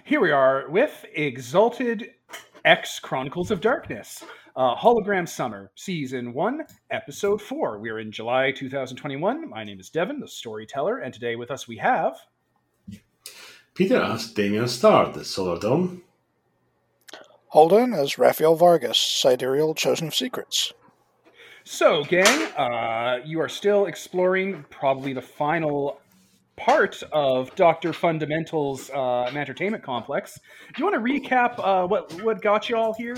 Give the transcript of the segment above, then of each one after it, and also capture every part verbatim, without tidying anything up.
Here we are with Exalted X Chronicles of Darkness, uh, Hologram Summer, Season one, Episode four. We're in July twenty twenty-one. My name is Devin, the storyteller, and today with us we have... Peter as Damian Starr, the Solar Dome. Holden as Raphael Vargas, Sidereal Chosen of Secrets. So, gang, uh, you are still exploring probably the final part of Doctor Fundamental's uh, entertainment complex. Do you want to recap uh, what, what got you all here?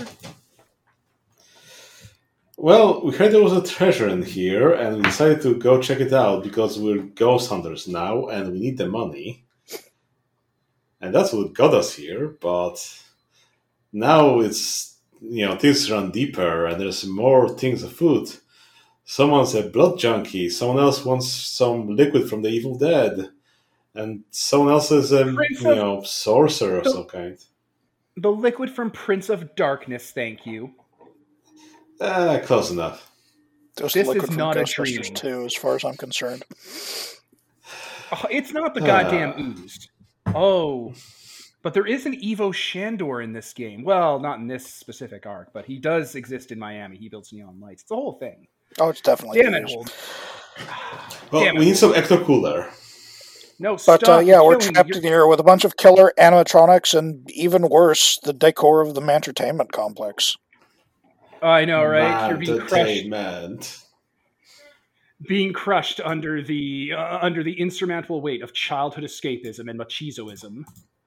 Well, we heard there was a treasure in here, and we decided to go check it out because we're ghost hunters now, and we need the money. And that's what got us here, but now it's, you know, things run deeper, and there's more things afoot. Someone's a blood junkie, someone else wants some liquid from the Evil Dead, and someone else is a, Prince you of- know, sorcerer of the- some kind. The liquid from Prince of Darkness, thank you. Ah, close enough. There's This liquid is from not a Ghostbusters dream. two, as far as I'm concerned. Oh, it's not the Ah. goddamn ooze. Oh, but there is an Evo Shandor in this game. Well, not in this specific arc, but he does exist in Miami. He builds neon lights. It's a whole thing. Oh, it's definitely Damn it, used. Hold. Well, Damn it. we need some ecto cooler. No, But stop. uh, yeah, You're we're killing me. trapped You're- in here with a bunch of killer animatronics and, even worse, the decor of the Mantertainment complex. I know, right? You're being crushed, Entertainment. being crushed under the uh, under the insurmountable weight of childhood escapism and machizoism.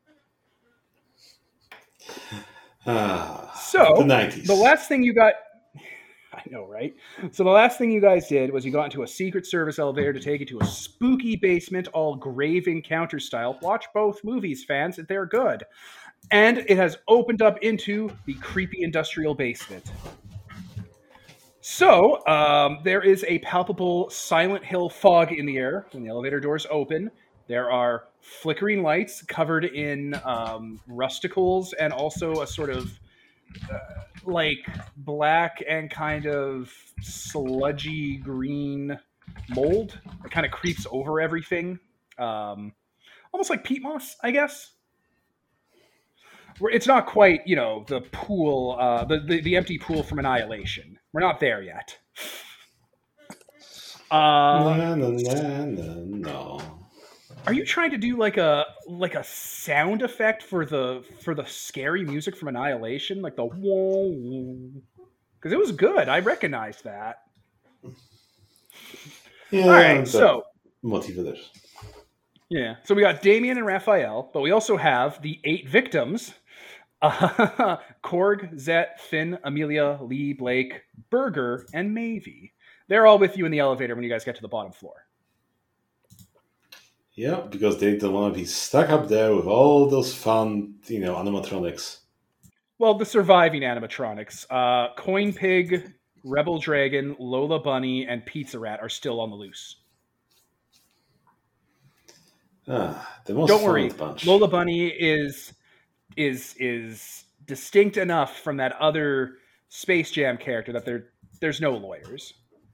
Ah, So, the nineties. the last thing you got... I know, right? So the last thing you guys did was you got into a Secret Service elevator to take you to a spooky basement, all grave encounter style. Watch both movies, fans. They're good. And it has opened up into the creepy industrial basement. So, um, there is a palpable Silent Hill fog in the air when the elevator doors open. There are flickering lights covered in um, rusticles and also a sort of uh, like black and kind of sludgy green mold that kind of creeps over everything. Um, almost like peat moss, I guess. Where it's not quite, you know, the pool, uh, the, the, the empty pool from Annihilation. We're not there yet. Uh, Na, na, na, na, no. Are you trying to do like a like a sound effect for the for the scary music from Annihilation, like the whoa? Because it was good. I recognized that. Yeah, All right, the so motive there. yeah, so we got Damien and Raphael, but we also have the eight victims: uh, Korg, Zet, Finn, Amelia, Lee, Blake, Berger, and Mavie. They're all with you in the elevator when you guys get to the bottom floor. Yeah, because they don't want to be stuck up there with all those fun, you know, animatronics. Well, the surviving animatronics, uh, Coin Pig, Rebel Dragon, Lola Bunny, and Pizza Rat are still on the loose. Ah, the most Don't fun worry, of the bunch. Lola Bunny is is is distinct enough from that other Space Jam character that there there's no lawyers.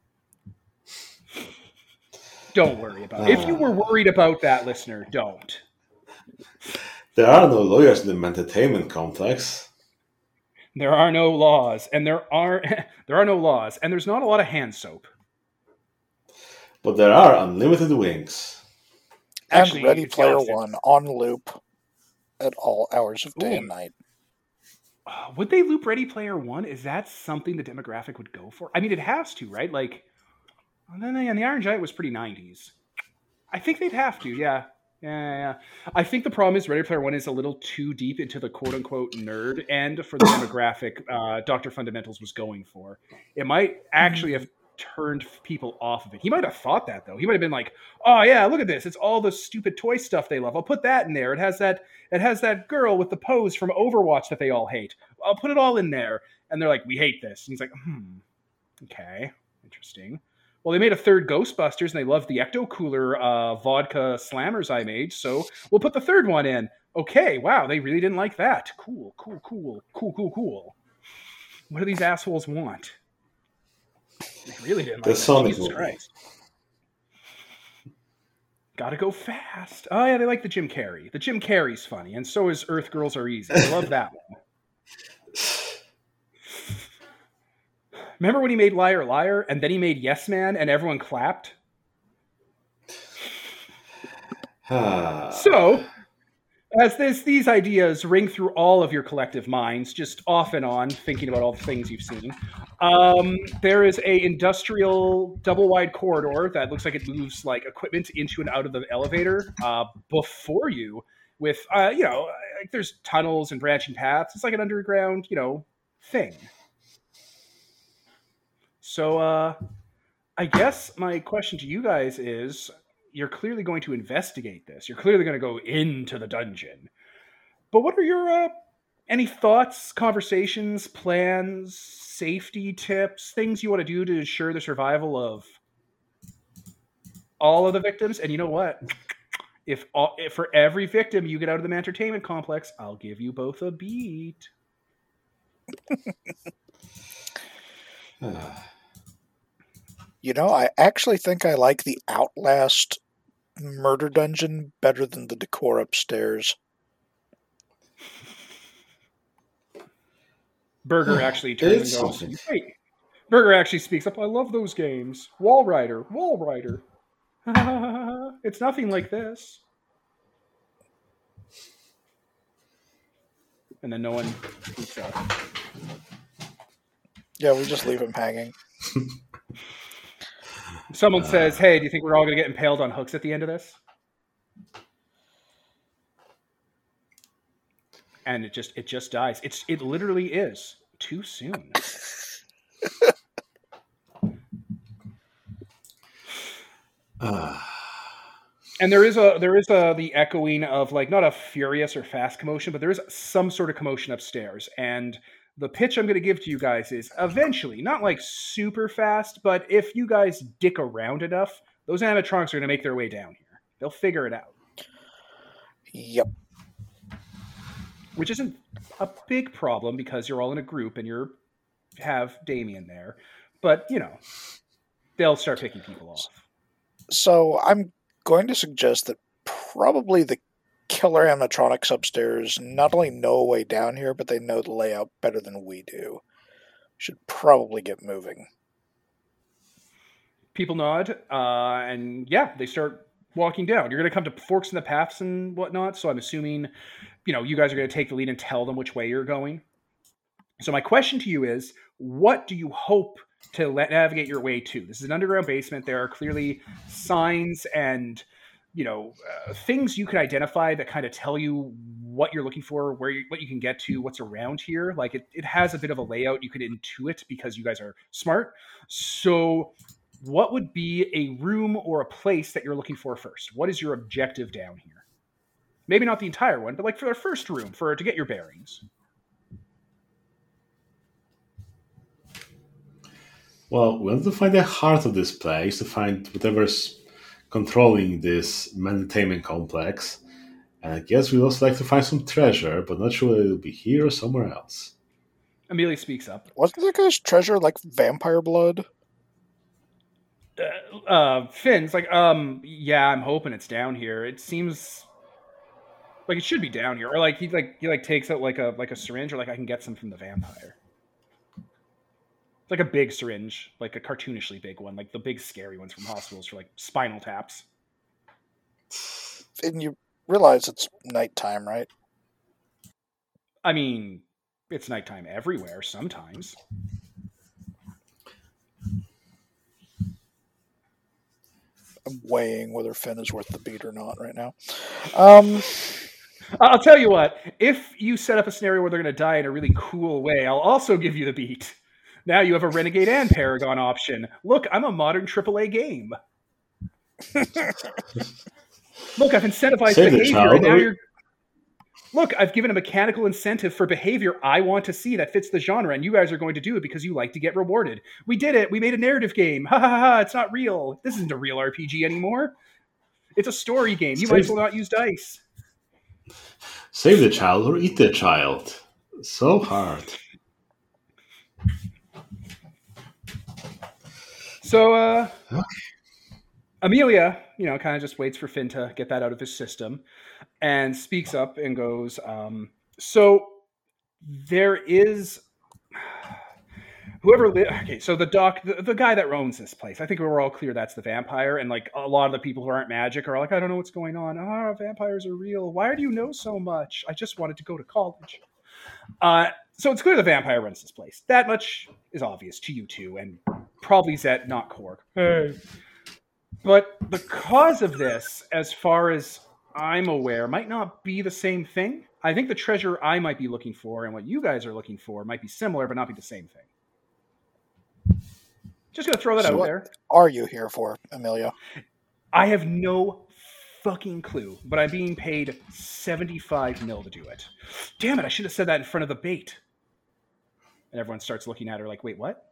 Don't worry about it. If you were worried about that, listener, don't. There are no lawyers in the entertainment complex. There are no laws, and there are there are no laws, and there's not a lot of hand soap. But there are unlimited wings. And Actually, Ready it's Player opposite. One on loop at all hours of day Ooh. and night. Uh, would they loop Ready Player One? Is that something the demographic would go for? I mean, it has to, right? Like, and then and the Iron Giant was pretty nineties. I think they'd have to, yeah. Yeah, yeah, yeah. I think the problem is Ready Player One is a little too deep into the quote-unquote nerd end for the demographic uh, Doctor Fundamentals was going for. It might actually have turned people off of it. He might have thought that, though. He might have been like, oh, yeah, look at this. It's all the stupid toy stuff they love. I'll put that in there. It has that It has that girl with the pose from Overwatch that they all hate. I'll put it all in there. And they're like, we hate this. And he's like, hmm, okay, interesting. Well, they made a third Ghostbusters, and they loved the Ecto Cooler uh, vodka slammers I made, so we'll put the third one in. Okay, wow, they really didn't like that. Cool, cool, cool, cool, cool, cool. What do these assholes want? They really didn't The like that. Sonic Jesus movie. Christ. Gotta go fast. Oh yeah, they like the Jim Carrey. The Jim Carrey's funny, and so is Earth Girls Are Easy. I love that one. Remember when he made Liar Liar, and then he made Yes Man, and everyone clapped? So, as this, these ideas ring through all of your collective minds, just off and on, thinking about all the things you've seen, um, there is a industrial double-wide corridor that looks like it moves like equipment into and out of the elevator uh, before you. With uh, you know, like there's tunnels and branching paths. It's like an underground, you know, thing. So, uh, I guess my question to you guys is: you're clearly going to investigate this. You're clearly going to go into the dungeon. But what are your uh, any thoughts, conversations, plans, safety tips, things you want to do to ensure the survival of all of the victims? And you know what? If, all, if for every victim you get out of the entertainment complex, I'll give you both a beat. You know, I actually think I like the Outlast murder dungeon better than the decor upstairs. Burger actually turns and goes, something. Wait. Burger actually speaks up, I love those games. Wall Rider, Wall Rider. It's nothing like this. And then no one speaks up. Yeah, we just leave him hanging. Someone uh, says, hey, do you think we're all going to get impaled on hooks at the end of this? And it just it just dies. It's It literally is too soon. uh. And there is a there is a the echoing of like not a furious or fast commotion, but there is some sort of commotion upstairs. And the pitch I'm going to give to you guys is eventually, not like super fast, but if you guys dick around enough, those animatronics are going to make their way down here. They'll figure it out. Yep. Which isn't a big problem because you're all in a group and you're have Damien there. But, you know, they'll start picking people off. So I'm going to suggest that probably the killer animatronics upstairs not only know a way down here, but they know the layout better than we do. Should probably get moving. People nod, uh, and yeah, they start walking down. You're going to come to forks in the paths and whatnot, so I'm assuming, you know, you guys are going to take the lead and tell them which way you're going. So my question to you is, what do you hope to let, navigate your way to? This is an underground basement. There are clearly signs and, you know, uh, things you can identify that kind of tell you what you're looking for, where you, what you can get to, what's around here. Like it, it has a bit of a layout. You could intuit because you guys are smart. So what would be a room or a place that you're looking for first? What is your objective down here? Maybe not the entire one, but like for the first room, for to get your bearings. Well, we want to find the heart of this place, to find whatever's controlling this entertainment complex. And I guess we'd also like to find some treasure, but not sure whether it'll be here or somewhere else. Amelia speaks up. Wasn't that guy's treasure like vampire blood? Uh, uh, Finn's like, um, yeah, I'm hoping it's down here. It seems like it should be down here. Or like he like he like takes out like a like a syringe, or like I can get some from the vampire. It's like a big syringe, like a cartoonishly big one, like the big scary ones from hospitals for like spinal taps. And you realize it's nighttime, right? I mean, it's nighttime everywhere sometimes. I'm weighing whether Finn is worth the beat or not right now. Um, I'll tell you what, if you set up a scenario where they're going to die in a really cool way, I'll also give you the beat. Now you have a Renegade and Paragon option. Look, I'm a modern triple A game. Look, I've incentivized Save behavior, and now you're... Look, I've given a mechanical incentive for behavior I want to see that fits the genre, and you guys are going to do it because you like to get rewarded. We did it. We made a narrative game. Ha ha ha, it's not real. This isn't a real R P G anymore. It's a story game. You Save... might as well not use dice. Save the child or eat the child. So hard. So, uh, okay. Amelia, you know, kind of just waits for Finn to get that out of his system and speaks up and goes, um, so there is whoever li- okay, so the doc the, the guy that owns this place, I think we're all clear that's the vampire, and like a lot of the people who aren't magic are like, I don't know what's going on. Ah, vampires are real. Why do you know so much? I just wanted to go to college. Uh, so it's clear the vampire runs this place. That much is obvious to you two, and probably Zet, not Korg. Hey. But the cause of this, as far as I'm aware, might not be the same thing. I think the treasure I might be looking for and what you guys are looking for might be similar, but not be the same thing. Just gonna throw that So out what there. are you here for, Amelia? I have no fucking clue, but I'm being paid seventy-five mil to do it. Damn it, I should have said that in front of the bait. And everyone starts looking at her like, wait, what?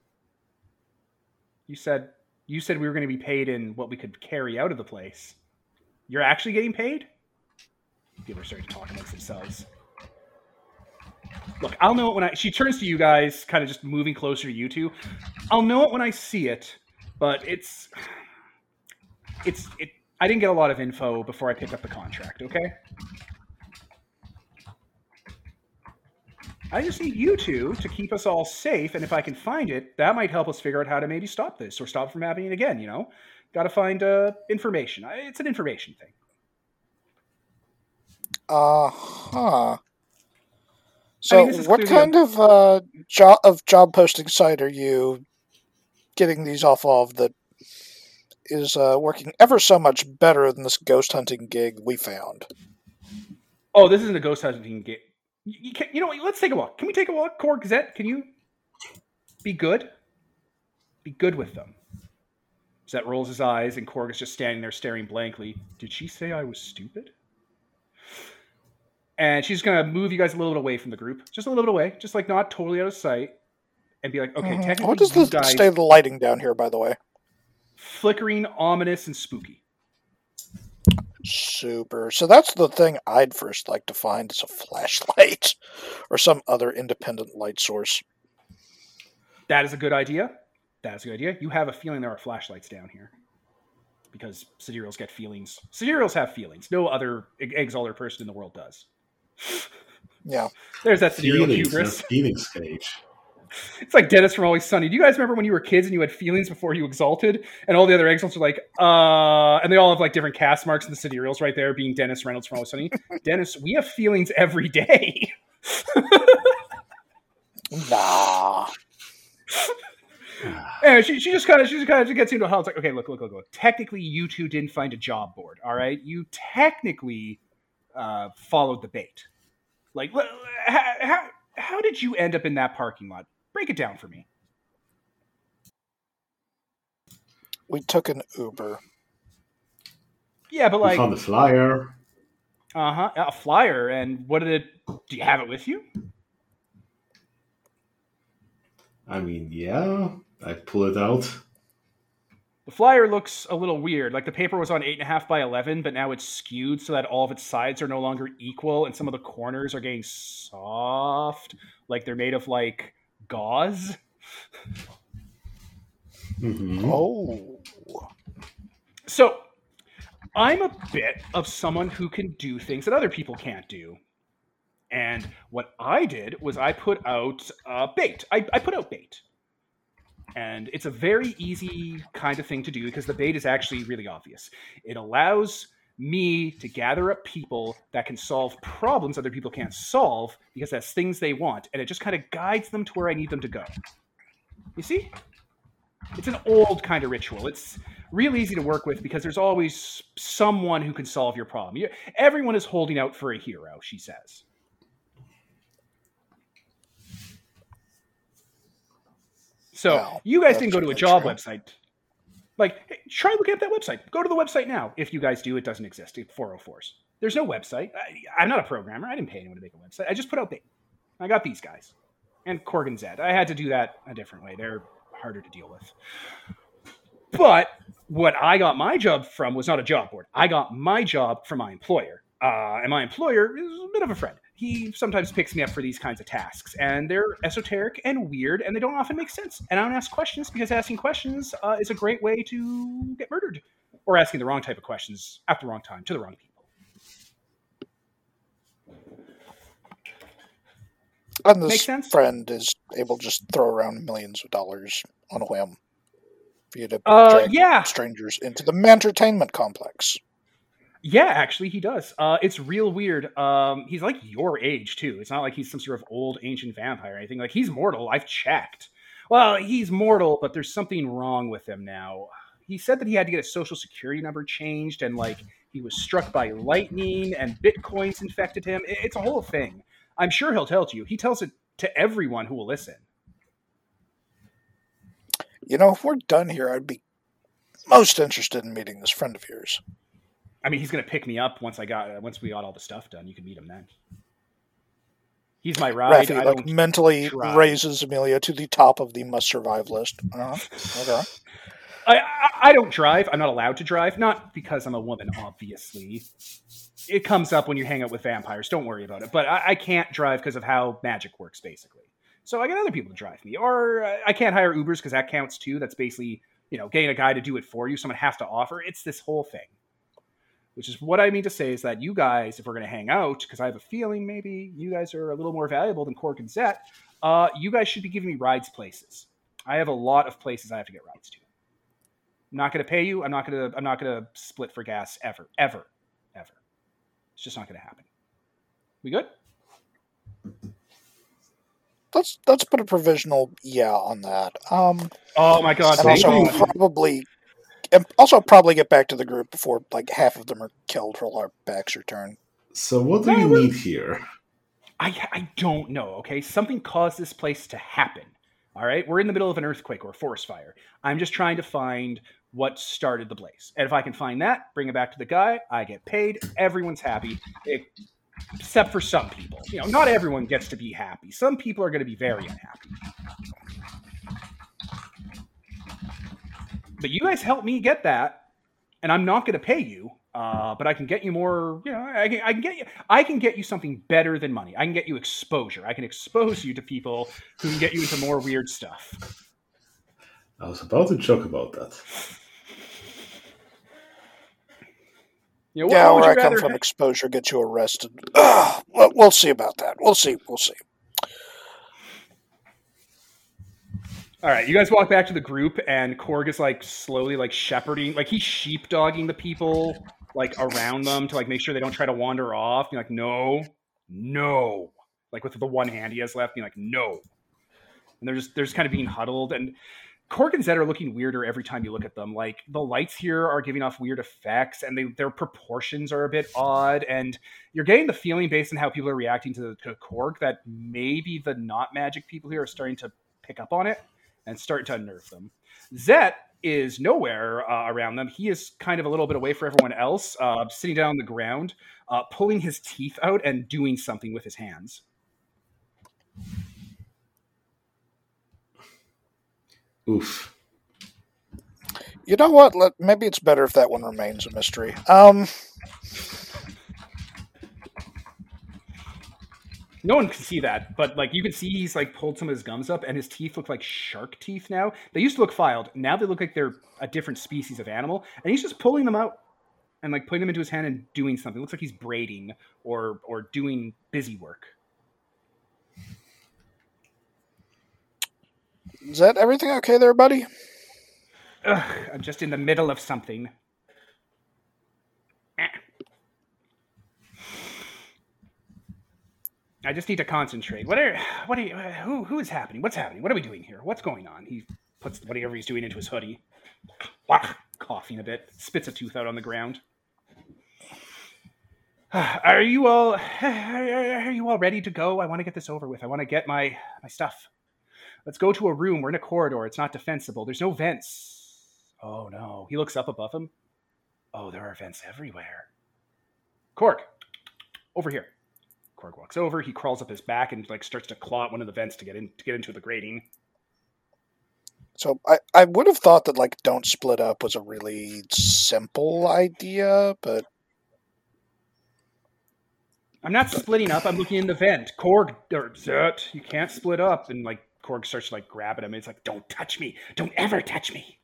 You said you said we were going to be paid in what we could carry out of the place. You're actually getting paid? People are starting to talk amongst themselves. Look, I'll know it when I... She turns to you guys, kind of just moving closer to you two. I'll know it when I see it, but it's... It's... It, I didn't get a lot of info before I picked up the contract, okay? I just need you two to keep us all safe, and if I can find it, that might help us figure out how to maybe stop this or stop it from happening again, you know? Got to find uh, information. It's an information thing. Uh-huh. So I mean, what kind a... of uh, job of job posting site are you getting these off of that is uh, working ever so much better than this ghost hunting gig we found? Oh, this isn't a ghost hunting gig. You, can, you know what? Let's take a walk. Can we take a walk, Korg Zet? Can you be good? Be good with them. Zet rolls his eyes, and Korg is just standing there staring blankly. Did she say I was stupid? And she's going to move you guys a little bit away from the group. Just a little bit away. Just like not totally out of sight. And be like, okay, mm-hmm. technically What is the guys, state of the lighting down here, by the way? Flickering, ominous, and spooky. Super. So that's the thing I'd first like to find is a flashlight or some other independent light source. That is a good idea. That is a good idea. You have a feeling there are flashlights down here. Because sidereals get feelings. Sidereals have feelings. No other Exalter person in the world does. Yeah. There's that sidereal feelings, hubris. Feelings stage. It's like Dennis from Always Sunny. Do you guys remember when you were kids and you had feelings before you exalted? And all the other Exalts are like, uh... And they all have like different cast marks, and the sidereals right there being Dennis Reynolds from Always Sunny. Dennis, we have feelings every day. Nah. And she, she just kind of she just kind of gets into how it's like, okay, look, look, look, look. Technically, you two didn't find a job board, all right? You technically uh, followed the bait. Like, how, how, how did you end up in that parking lot? Break it down for me. We took an Uber. Yeah, but like... We found a flyer. Uh-huh, a flyer. And what did it... Do you have it with you? I mean, yeah. I pull it out. The flyer looks a little weird. Like the paper was on eight and a half by eleven, but now it's skewed so that all of its sides are no longer equal, and some of the corners are getting soft, like they're made of like gauze. Mm-hmm. Oh. So I'm a bit of someone who can do things that other people can't do. And what I did was I put out uh, bait. I, I put out bait. And it's a very easy kind of thing to do because the bait is actually really obvious. It allows me to gather up people that can solve problems other people can't solve because that's things they want. And it just kind of guides them to where I need them to go. You see? It's an old kind of ritual. It's real easy to work with because there's always someone who can solve your problem. You, everyone is holding out for a hero, she says. So well, you guys didn't go to a job true. website. Like, hey, try looking up that website. Go to the website now. If you guys do, it doesn't exist. It's four oh fours. There's no website. I, I'm not a programmer. I didn't pay anyone to make a website. I just put out bait. I got these guys. And Korg and Zed. I had to do that a different way. They're harder to deal with. But what I got my job from was not a job board. I got my job from my employer. Uh, and my employer is a bit of a friend. he sometimes picks me up for these kinds of tasks, and they're esoteric and weird, and they don't often make sense. And I don't ask questions because asking questions uh, is a great way to get murdered, or asking the wrong type of questions at the wrong time to the wrong people. And Make this sense? friend is able to just throw around millions of dollars on a whim for you to Uh, drag yeah. strangers into the entertainment complex. Yeah, actually, he does. Uh, it's real weird. Um, he's like your age, too. It's not like he's some sort of old, ancient vampire or anything. Like, he's mortal. I've checked. Well, he's mortal, but there's something wrong with him now. He said that he had to get his social security number changed, and, like, he was struck by lightning, and bitcoins infected him. It's a whole thing. I'm sure he'll tell it to you. He tells it to everyone who will listen. You know, if we're done here, I'd be most interested in meeting this friend of yours. I mean, he's gonna pick me up once I got uh, once we got all the stuff done. You can meet him then. He's my ride. Raffi, I like, don't mentally drive. raises Amelia to the top of the must-survive list. Uh-huh. Okay. I, I I don't drive. I'm not allowed to drive. Not because I'm a woman, obviously. It comes up when you hang out with vampires. Don't worry about it. But I, I can't drive because of how magic works, basically. So I get other people to drive me, or uh, I can't hire Ubers because that counts too. That's basically, you know, getting a guy to do it for you. Someone has to offer. It's this whole thing. Which is what I mean to say is that you guys, if we're going to hang out, because I have a feeling maybe you guys are a little more valuable than Cork and Zet, uh, you guys should be giving me rides places. I have a lot of places I have to get rides to. I'm not going to pay you. I'm not going to. I'm not going to split for gas ever, ever, ever. It's just not going to happen. We good? Let's let's put a provisional yeah on that. Um, Oh my God! and Thank also you. probably, and also probably get back to the group before like half of them are killed while our backs are turned. So what do No, you we're- need here? I I don't know. Okay, something caused this place to happen. All right, we're in the middle of an earthquake or a forest fire. I'm just trying to find what started the blaze, and if I can find that, bring it back to the guy. I get paid. Everyone's happy, except for some people. You know, not everyone gets to be happy. Some people are going to be very unhappy. But you guys help me get that, and I'm not going to pay you. Uh, but I can get you more. You know, I can, I can get you. I can get you something better than money. I can get you exposure. I can expose you to people who can get you into more weird stuff. I was about to joke about that. You know, what, Yeah, what would where I you come rather from, ha- exposure gets you arrested. Ugh, well, we'll see about that. We'll see. We'll see. All right, you guys walk back to the group, and Korg is like slowly like shepherding, like he's sheepdogging the people like around them to like make sure they don't try to wander off. Being like, no, no, like with the one hand he has left, being like, no, and they're just they're just kind of being huddled. And Korg and Zed are looking weirder every time you look at them. Like the lights here are giving off weird effects, and they, their proportions are a bit odd. And you're getting the feeling based on how people are reacting to, to Korg that maybe the not magic people here are starting to pick up on it and start to unnerve them. Zet is nowhere uh, around them. He is kind of a little bit away from everyone else, uh, sitting down on the ground, uh, pulling his teeth out and doing something with his hands. Oof. You know what? Let, maybe it's better if that one remains a mystery. Um, No one can see that, but like you can see he's like pulled some of his gums up, and his teeth look like shark teeth now. They used to look filed. Now they look like they're a different species of animal, and he's just pulling them out and like putting them into his hand and doing something. It looks like he's braiding or or doing busy work. is that everything okay there, buddy? Ugh, I'm just in the middle of something. Eh. I just need to concentrate. What are, what are you, who, who is happening? What's happening? What are we doing here? What's going on? He puts whatever he's doing into his hoodie. Coughing a bit, spits a tooth out on the ground. Are you all, are you all ready to go? I want to get this over with. I want to get my, my stuff. Let's go to a room. We're in a corridor. It's not defensible. There's no vents. Oh no. He looks up above him. Oh, there are vents everywhere. Cork, over here. Korg walks over. He crawls up his back and like starts to claw at one of the vents to get in to get into the grating. So I, I would have thought that like don't split up was a really simple idea, but I'm not splitting up. I'm looking in the vent. Korg, or Zert, you can't split up. And like Korg starts to like grab at him. It's like, don't touch me. Don't ever touch me.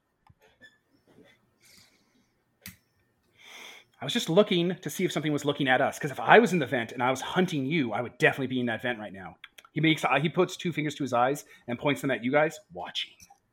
I was just looking to see if something was looking at us. Because if I was in the vent and I was hunting you, I would definitely be in that vent right now. He makes he puts two fingers to his eyes and points them at you guys, watching,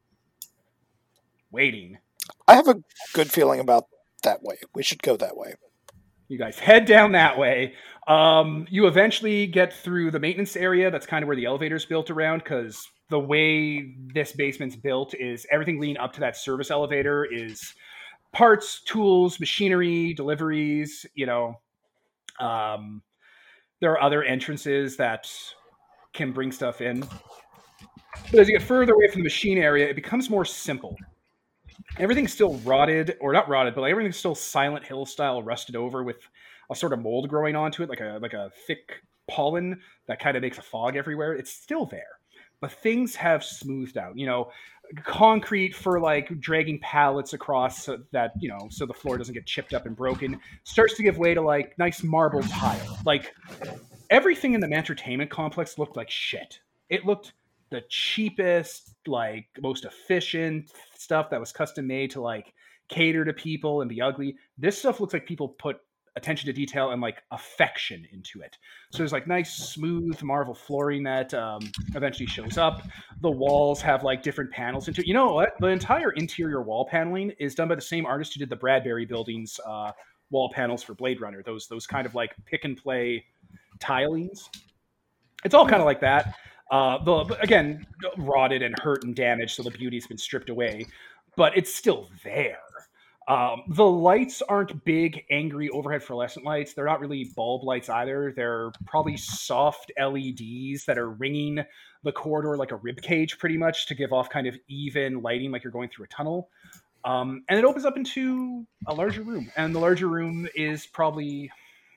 waiting. I have a good feeling about that way. We should go that way. You guys head down that way. Um, you eventually get through the maintenance area. That's kind of where the elevator's built around, because the way this basement's built is everything leading up to that service elevator is parts, tools, machinery, deliveries. You know, um, there are other entrances that can bring stuff in. But as you get further away from the machine area, it becomes more simple. Everything's still rotted, or not rotted, but like everything's still Silent Hill style, rusted over with a sort of mold growing onto it, like a like a thick pollen that kind of makes a fog everywhere. It's still there, but things have smoothed out. You know, concrete for like dragging pallets across so that, you know, so the floor doesn't get chipped up and broken, starts to give way to like nice marble tile. Like everything in the entertainment complex looked like shit. It looked the cheapest, like most efficient stuff that was custom made to like cater to people and be ugly. This stuff looks like people put attention to detail and like affection into it. So there's like nice smooth marble flooring that um, eventually shows up. The walls have like different panels into it. You know what? The entire interior wall paneling is done by the same artist who did the Bradbury Building's uh, wall panels for Blade Runner. Those those kind of like pick and play tilings. It's all kind of like that. Uh, the again, rotted and hurt and damaged, so the beauty's been stripped away, but it's still there. Um, the lights aren't big, angry overhead fluorescent lights. They're not really bulb lights either. They're probably soft L E Ds that are ringing the corridor like a rib cage, pretty much, to give off kind of even lighting, like you're going through a tunnel. Um, and it opens up into a larger room, and the larger room is probably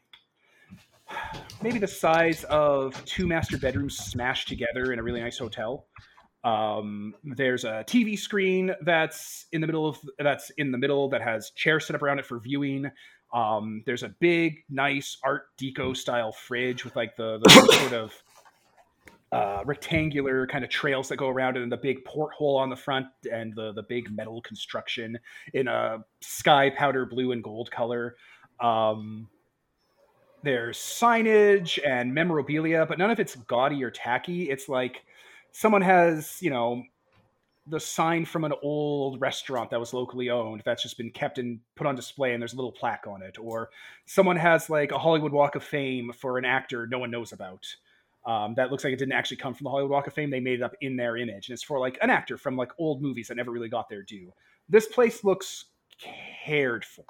maybe the size of two master bedrooms smashed together in a really nice hotel. Um, there's a T V screen that's in the middle of that's in the middle that has chairs set up around it for viewing. Um, there's a big, nice Art Deco style fridge with like the, the sort of uh, rectangular kind of trails that go around it, and the big porthole on the front, and the the big metal construction in a sky powder blue and gold color. Um, There's signage and memorabilia, but none of it's gaudy or tacky. It's like someone has, you know, the sign from an old restaurant that was locally owned that's just been kept and put on display, and there's a little plaque on it. Or someone has like a Hollywood Walk of Fame for an actor no one knows about. Um, that looks like it didn't actually come from the Hollywood Walk of Fame. They made it up in their image, and it's for like an actor from like old movies that never really got their due. This place looks cared for.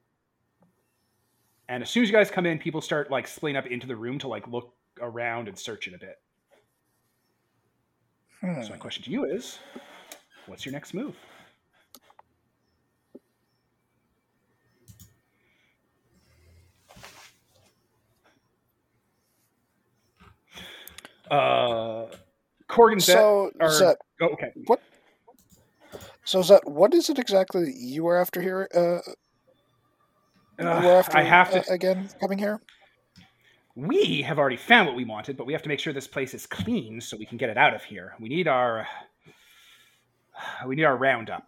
And as soon as you guys come in, people start like splitting up into the room to like look around and search it a bit. Hmm. So my question to you is, what's your next move? Uh, Korg and Zet So, are... Zet, oh, okay. What? So, Zet, what is it exactly that you were after here? Uh, Uh, after, I have to uh, again coming here. We have already found what we wanted, but we have to make sure this place is clean so we can get it out of here. We need our we need our roundup.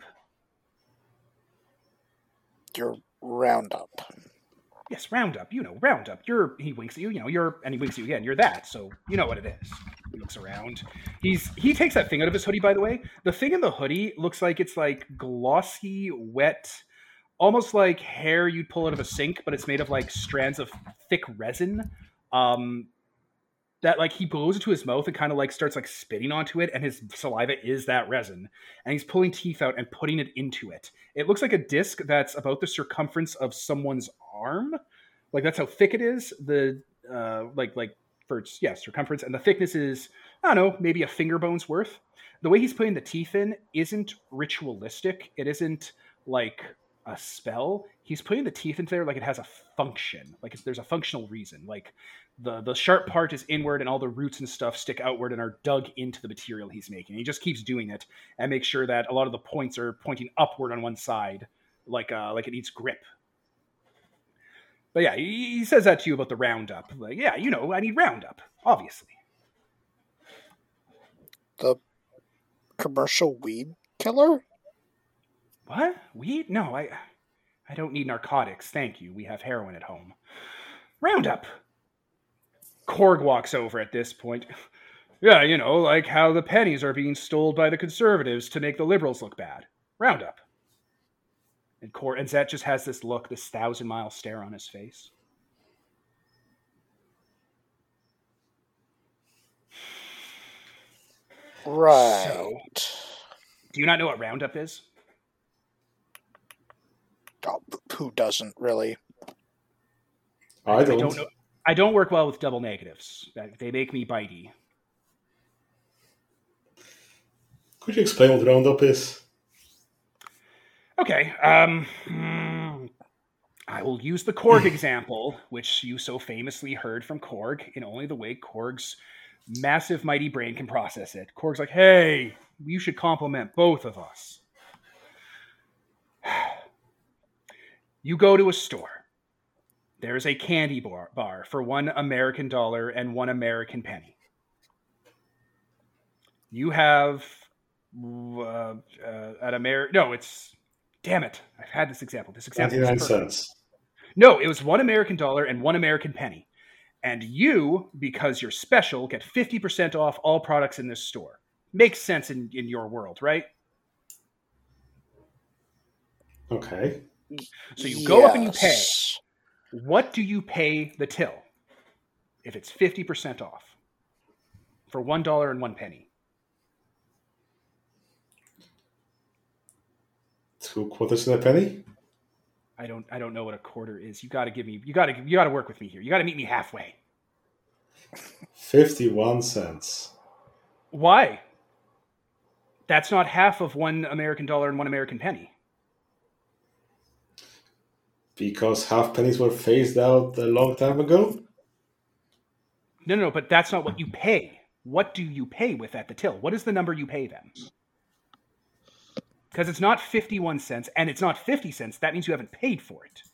Your roundup. Yes, roundup. You know, roundup. You're he winks at you. You know, you're and he winks at you again. You're that, so you know what it is. He looks around. He's he takes that thing out of his hoodie. By the way, the thing in the hoodie looks like it's like glossy, wet. Almost like hair you'd pull out of a sink, but it's made of like strands of thick resin um, that like he blows into his mouth and kind of like starts like spitting onto it, and his saliva is that resin, and he's pulling teeth out and putting it into it. It looks like a disc that's about the circumference of someone's arm. Like that's how thick it is. The uh, like like for its yeah circumference, and the thickness is I don't know maybe a finger bone's worth. The way he's putting the teeth in isn't ritualistic. It isn't like a spell. He's putting the teeth into there like it has a function, like it's, there's a functional reason. Like the the sharp part is inward, and all the roots and stuff stick outward and are dug into the material he's making. He just keeps doing it and makes sure that a lot of the points are pointing upward on one side, like uh, like it needs grip. But yeah, he, he says that to you about the Roundup. Like, yeah, you know, I need Roundup, obviously. The commercial weed killer? What? Weed? No, I I don't need narcotics, thank you. We have heroin at home. Roundup! Korg walks over at this point. Yeah, you know, like how the pennies are being stole by the conservatives to make the liberals look bad. Roundup. And Korg, and Zet just has this look, this thousand mile stare on his face. Right. So, do you not know what Roundup is? Oh, who doesn't, really? I don't. I don't know. I don't work well with double negatives. They make me bitey. Could you explain what Roundup is? Okay. Um, hmm, I will use the Korg example, which you so famously heard from Korg in only the way Korg's massive, mighty brain can process it. Korg's like, hey, you should compliment both of us. You go to a store. There's a candy bar, bar for one American dollar and one American penny. You have uh, uh, an Amer. No, it's damn it. I've had this example. This example. Ninety-nine cents. No, it was one American dollar and one American penny. And you, because you're special, get fifty percent off all products in this store. Makes sense in, in your world, right? Okay. So you go yes. up and you pay. What do you pay the till if it's fifty percent off for one dollar and one penny? Two quarters and a penny? I don't I don't know what a quarter is. You got to give me you got to you got to work with me here. You got to meet me halfway. fifty-one cents. Why? That's not half of one American dollar and one American penny. Because half pennies were phased out a long time ago? No, no, no, but that's not what you pay. What do you pay with at the till? What is the number you pay them? Because it's not fifty-one cents and it's not fifty cents. That means you haven't paid for it.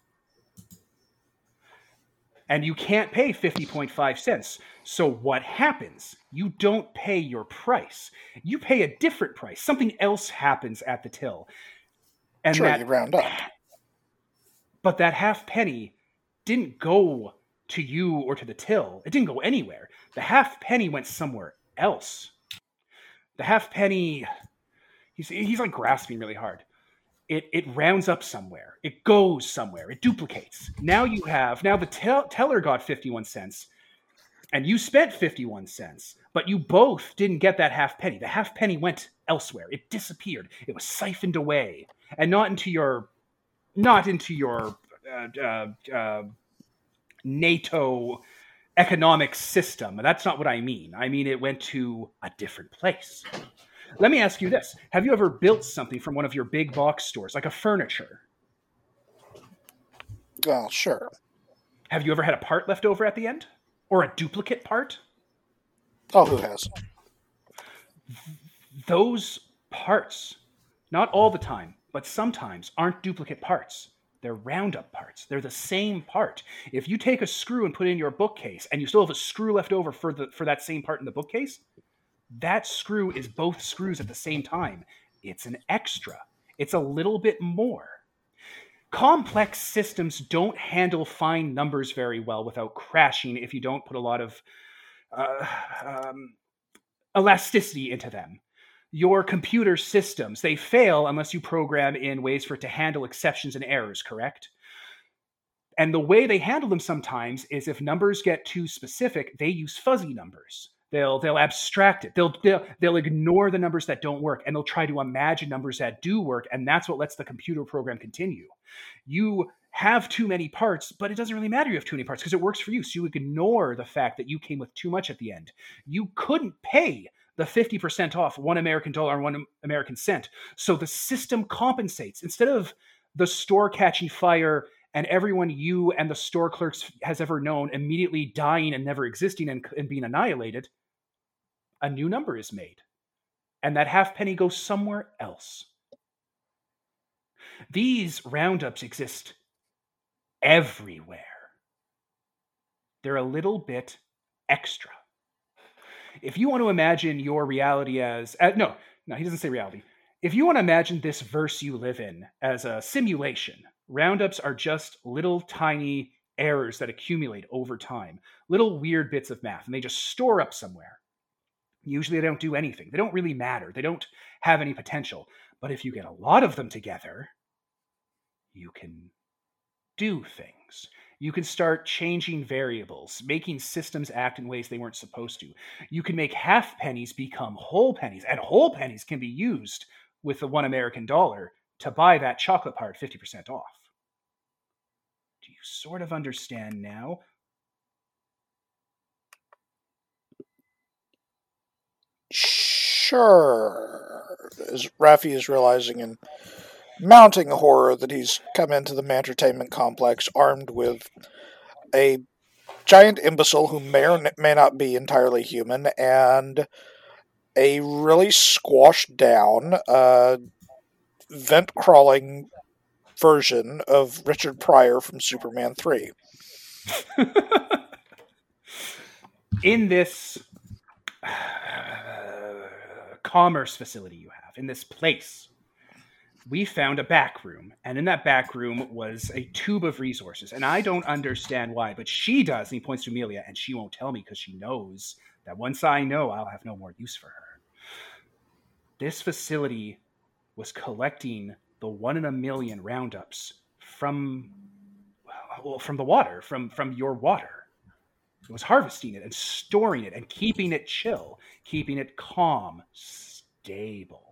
And you can't pay fifty point five cents. So what happens? You don't pay your price. You pay a different price. Something else happens at the till. And Sure, that, you round up. But that half penny didn't go to you or to the till. It didn't go anywhere. The half penny went somewhere else. The half penny, he's, he's like grasping really hard. It it rounds up somewhere. It goes somewhere. It duplicates. Now you have, now the tell, teller got fifty-one cents and you spent fifty-one cents, but you both didn't get that half penny. The half penny went elsewhere. It disappeared. It was siphoned away and not into your Not into your uh, uh, uh, NATO economic system. That's not what I mean. I mean, it went to a different place. Let me ask you this. Have you ever built something from one of your big box stores, like a furniture? Well, sure. Have you ever had a part left over at the end? Or a duplicate part? Oh, who hasn't? Those parts, not all the time, but sometimes aren't duplicate parts. They're roundup parts. They're the same part. If you take a screw and put it in your bookcase and you still have a screw left over for the for that same part in the bookcase, that screw is both screws at the same time. It's an extra. It's a little bit more. Complex systems don't handle fine numbers very well without crashing if you don't put a lot of uh, um, elasticity into them. Your computer systems, they fail unless you program in ways for it to handle exceptions and errors, correct? And the way they handle them sometimes is if numbers get too specific, they use fuzzy numbers. They'll they'll abstract it. They'll, they'll they'll ignore the numbers that don't work, and they'll try to imagine numbers that do work, and that's what lets the computer program continue. You have too many parts, but it doesn't really matter you have too many parts because it works for you. So you ignore the fact that you came with too much at the end. You couldn't pay the fifty percent off one American dollar and one American cent. So the system compensates. Instead of the store catching fire and everyone you and the store clerks has ever known immediately dying and never existing and, and being annihilated, a new number is made. And that half penny goes somewhere else. These roundups exist everywhere. they're a little bit extra. If you want to imagine your reality as... Uh, no, no, he doesn't say reality. If you want to imagine this verse you live in as a simulation, roundups are just little tiny errors that accumulate over time, little weird bits of math, and they just store up somewhere. Usually they don't do anything. They don't really matter. They don't have any potential. But if you get a lot of them together, you can do things. You can start changing variables, making systems act in ways they weren't supposed to. You can make half pennies become whole pennies, and whole pennies can be used with the one American dollar to buy that chocolate bar at fifty percent off. Do you sort of understand now? Sure. As Raffi is realizing in mounting horror that he's come into the Mantertainment complex armed with a giant imbecile who may or may not be entirely human and a really squashed down, uh, vent-crawling version of Richard Pryor from Superman three. In this uh, commerce facility you have, in this place, we found a back room, and in that back room was a tube of resources, and I don't understand why, but she does, and he points to Amelia, and she won't tell me because she knows that once I know, I'll have no more use for her. This facility was collecting the one in a million roundups from, well, from the water, from, from your water. It was harvesting it and storing it and keeping it chill, keeping it calm, stable.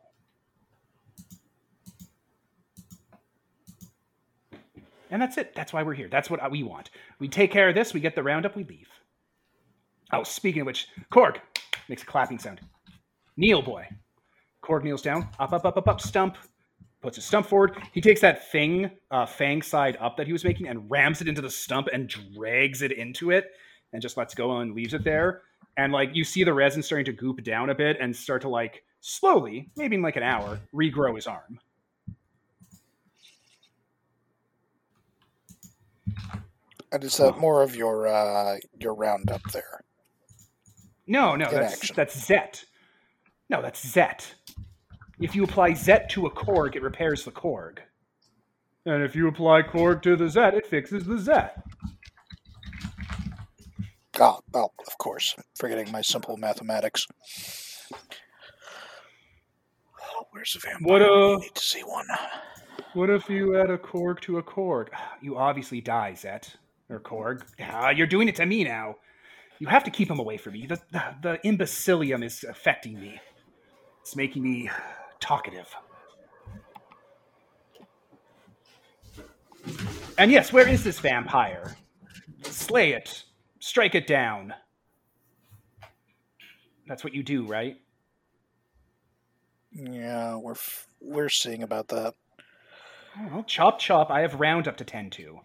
And that's it. That's why we're here. That's what we want. We take care of this, we get the roundup, we leave. Oh, speaking of which, Korg makes a clapping sound. Kneel, boy. Korg kneels down, up, up, up, up, up, stump. Puts his stump forward. He takes that thing, uh, fang side up that he was making and rams it into the stump and drags it into it and just lets go and leaves it there. And like you see the resin starting to goop down a bit and start to like slowly, maybe in like an hour, regrow his arm. And is that more of your uh, your roundup there? No, no, In that's action. that's Zet. No, that's Zet. If you apply Zet to a Korg, it repairs the Korg. And if you apply Korg to the Zet, it fixes the Zet. Oh, well, of course. Forgetting my simple mathematics. Oh, where's the vampire? What, uh, I need to see one. What if you add a Korg to a Korg? You obviously die, Zet. Or Korg. Ah, you're doing it to me now. You have to keep him away from me. The, the, the imbecilium is affecting me. It's making me talkative. And yes, where is this vampire? Slay it. Strike it down. That's what you do, right? Yeah, we're f- we're seeing about that. Well, chop chop, I have roundup to tend to.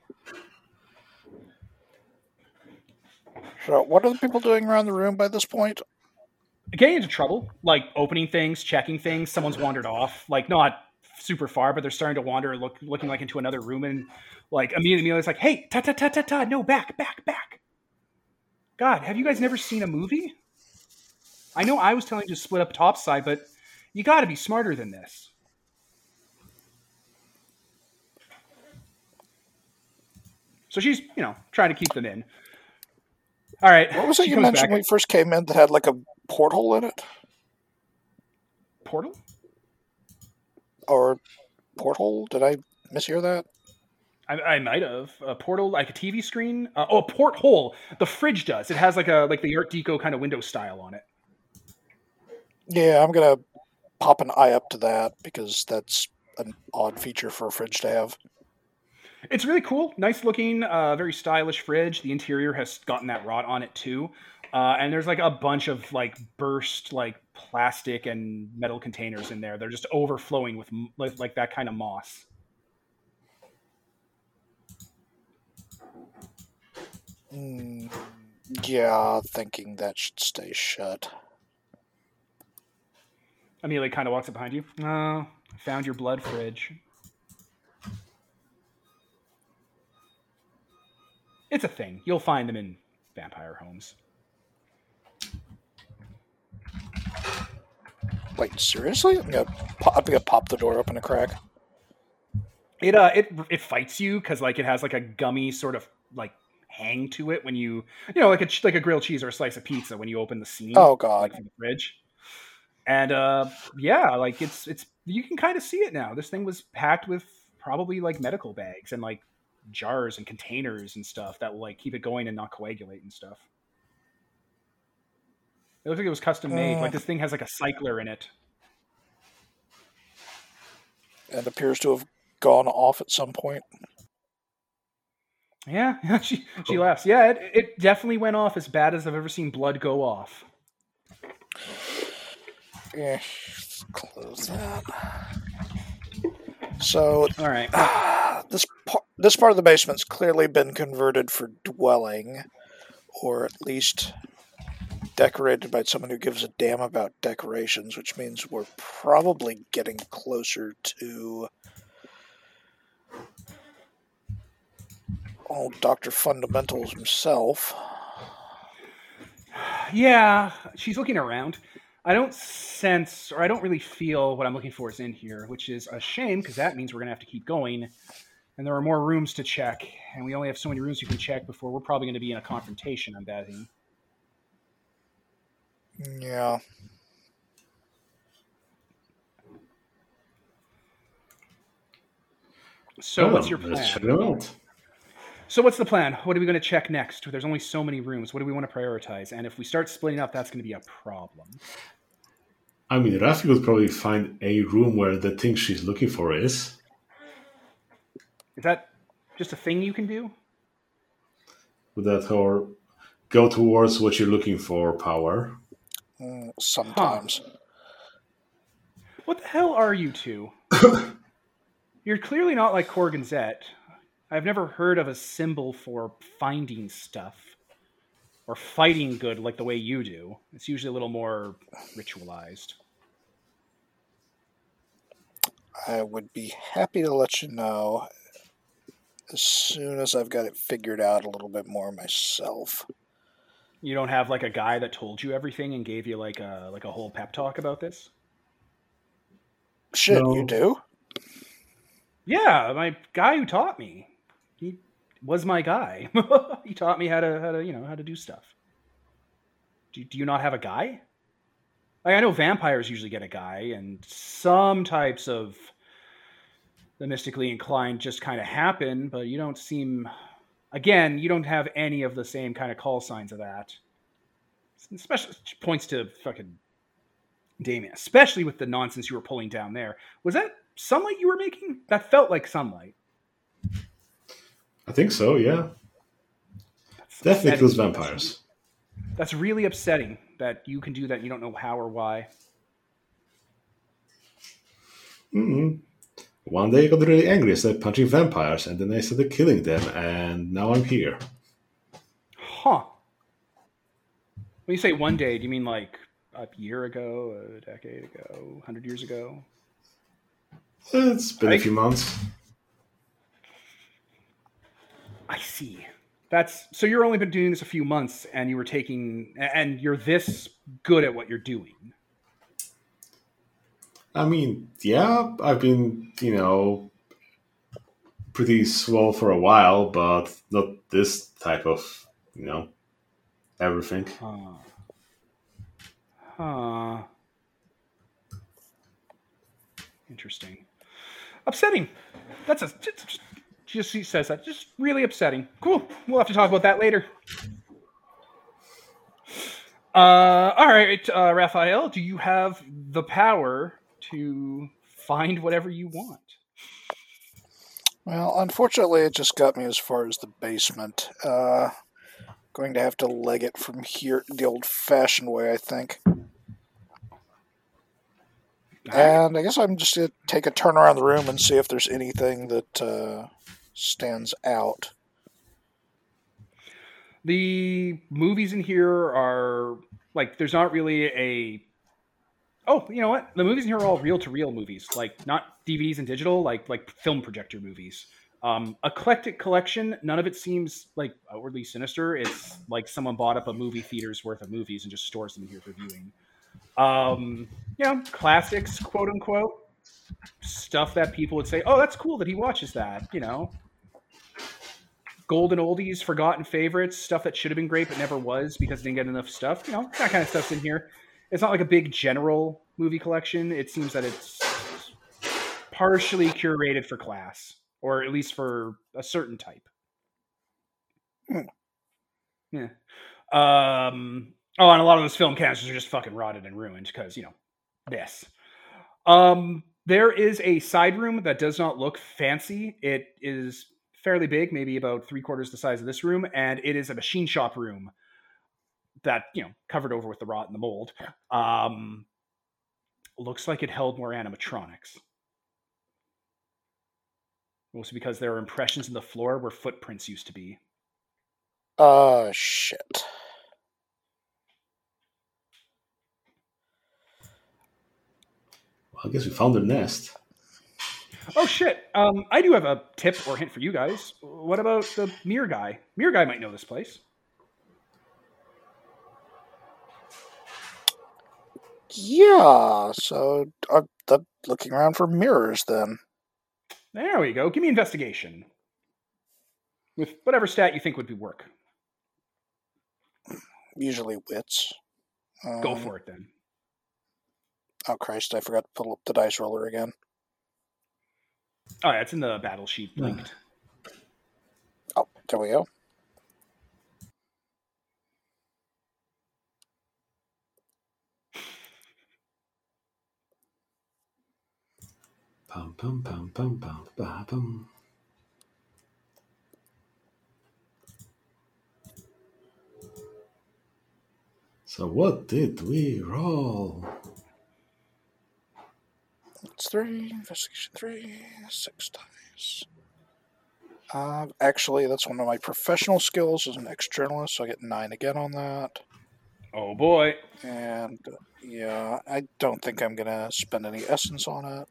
So, what are the people doing around the room by this point? Getting into trouble, like opening things, checking things. Someone's wandered off, like not super far, but they're starting to wander, look, looking like into another room, and like immediately, Amelia's like, "Hey, ta ta ta ta ta, no, back, back, back." God, have you guys never seen a movie? I know I was telling you to split up topside, but you got to be smarter than this. So she's, you know, trying to keep them in. All right. What was it she you comes mentioned back. when we first came in that had like a porthole in it? Portal? Or porthole? Did I mishear that? I, I might have a portal, like a T V screen. Uh, oh, a porthole. The fridge does. It has like a like the Art Deco kind of window style on it. Yeah, I'm gonna pop an eye up to that because that's an odd feature for a fridge to have. It's really cool, nice looking, uh, very stylish fridge. The interior has gotten that wrought on it too, uh, and there's like a bunch of like burst like plastic and metal containers in there. They're just overflowing with m- like, like that kind of moss. Mm, yeah, thinking that should stay shut. Amelia kind of walks up behind you. Oh, I found your blood fridge. It's a thing. You'll find them in vampire homes. Wait, seriously? I'm gonna, pop, I'm gonna pop the door open a crack. It uh it it fights you because like it has like a gummy sort of like hang to it when you you know like a like a grilled cheese or a slice of pizza when you open the seam. Oh god, like from the fridge. And uh yeah, like it's it's you can kind of see it now. This thing was packed with probably like medical bags and like jars and containers and stuff that will like keep it going and not coagulate and stuff. It looks like it was custom made. Uh, like this thing has like a cycler in it. And appears to have gone off at some point. Yeah, she she laughs. Yeah, it, it definitely went off as bad as I've ever seen blood go off. Yeah, close that. So, all right, uh, this part this part of the basement's clearly been converted for dwelling, or at least decorated by someone who gives a damn about decorations, which means we're probably getting closer to old Doctor Fundamentals himself. Yeah, she's looking around. I don't sense, or I don't really feel what I'm looking for is in here, which is a shame, because that means we're going to have to keep going. And there are more rooms to check, and we only have so many rooms you can check before we're probably going to be in a confrontation, I'm betting. Yeah. So Oh, what's your let's check plan? them out. So what's the plan? What are we going to check next? There's only so many rooms. What do we want to prioritize? And if we start splitting up, that's going to be a problem. I mean, Rafi would probably find a room where the thing she's looking for is. Is that just a thing you can do? Would that or go towards what you're looking for, power? Mm, sometimes. Huh. What the hell are you two? You're clearly not like Corgan Zet. I've never heard of a symbol for finding stuff or fighting good like the way you do. It's usually a little more ritualized. I would be happy to let you know as soon as I've got it figured out a little bit more myself. You don't have like a guy that told you everything and gave you like a like a whole pep talk about this? Shit, No. you do? Yeah, my guy who taught me. He was my guy. He taught me how to how to, you know, how to do stuff. Do, do you not have a guy? Like, I know vampires usually get a guy, and some types of the mystically inclined just kind of happen, but you don't seem... Again, you don't have any of the same kind of call signs of that. Especially points to fucking Damien, especially with the nonsense you were pulling down there. Was that sunlight you were making? That felt like sunlight. I think so, yeah. That's Definitely upsetting. kills vampires. That's really upsetting that you can do that and you don't know how or why. Mm-hmm. One day I got really angry, I started punching vampires, and then I started killing them, and now I'm here. Huh. When you say one day, do you mean like a year ago, a decade ago, a hundred years ago? It's been I- a few months. I see. That's so you're only been doing this a few months, and you were taking, and you're this good at what you're doing. I mean, yeah, I've been, you know, pretty swell for a while, but not this type of, you know, everything. Huh. Huh. Interesting. Upsetting. That's a just, just she says that. Just really upsetting. Cool. We'll have to talk about that later. Uh, all right, uh, Raphael, do you have the power to find whatever you want? Well, unfortunately, it just got me as far as the basement. Uh, going to have to leg it from here the old-fashioned way, I think. And I guess I'm just going to take a turn around the room and see if there's anything that uh, stands out. The movies in here are, like, there's not really a... Oh, you know what? The movies in here are all reel-to-reel movies. Like, not D V Ds and digital, like like film projector movies. Um, eclectic collection. None of it seems like outwardly sinister. It's like someone bought up a movie theater's worth of movies and just stores them here for viewing. Um, you know, classics, quote unquote, stuff that people would say, "Oh, that's cool that he watches that." You know, golden oldies, forgotten favorites, stuff that should have been great but never was because it didn't get enough stuff. You know, that kind of stuff's in here. It's not like a big general movie collection. It seems that it's partially curated for class, or at least for a certain type. Hmm. Yeah. Um, oh, and a lot of those film canisters are just fucking rotted and ruined because, you know, this. Um, there is a side room that does not look fancy. It is fairly big, maybe about three quarters the size of this room, and it is a machine shop room that, you know, covered over with the rot and the mold. Um, looks like it held more animatronics. Mostly because there are impressions in the floor where footprints used to be. Uh, shit. Well, I guess we found their nest. Oh, shit. Um, I do have a tip or hint for you guys. What about the mirror guy? Mirror guy might know this place. Yeah, so I'm uh, looking around for mirrors then. There we go. Give me investigation. With whatever stat you think would be work. Usually wits. Um, Go for it then. Oh, Christ, I forgot to pull up the dice roller again. Oh, yeah, it's in the battle sheet linked. Oh, there we go. Pum, pum, pum, pum, pum, pum, pum. So what did we roll? It's three, investigation three, six dice. Uh, actually, that's one of my professional skills as an ex-journalist, so I get nine again on that. Oh, boy. And, uh, yeah, I don't think I'm going to spend any essence on it.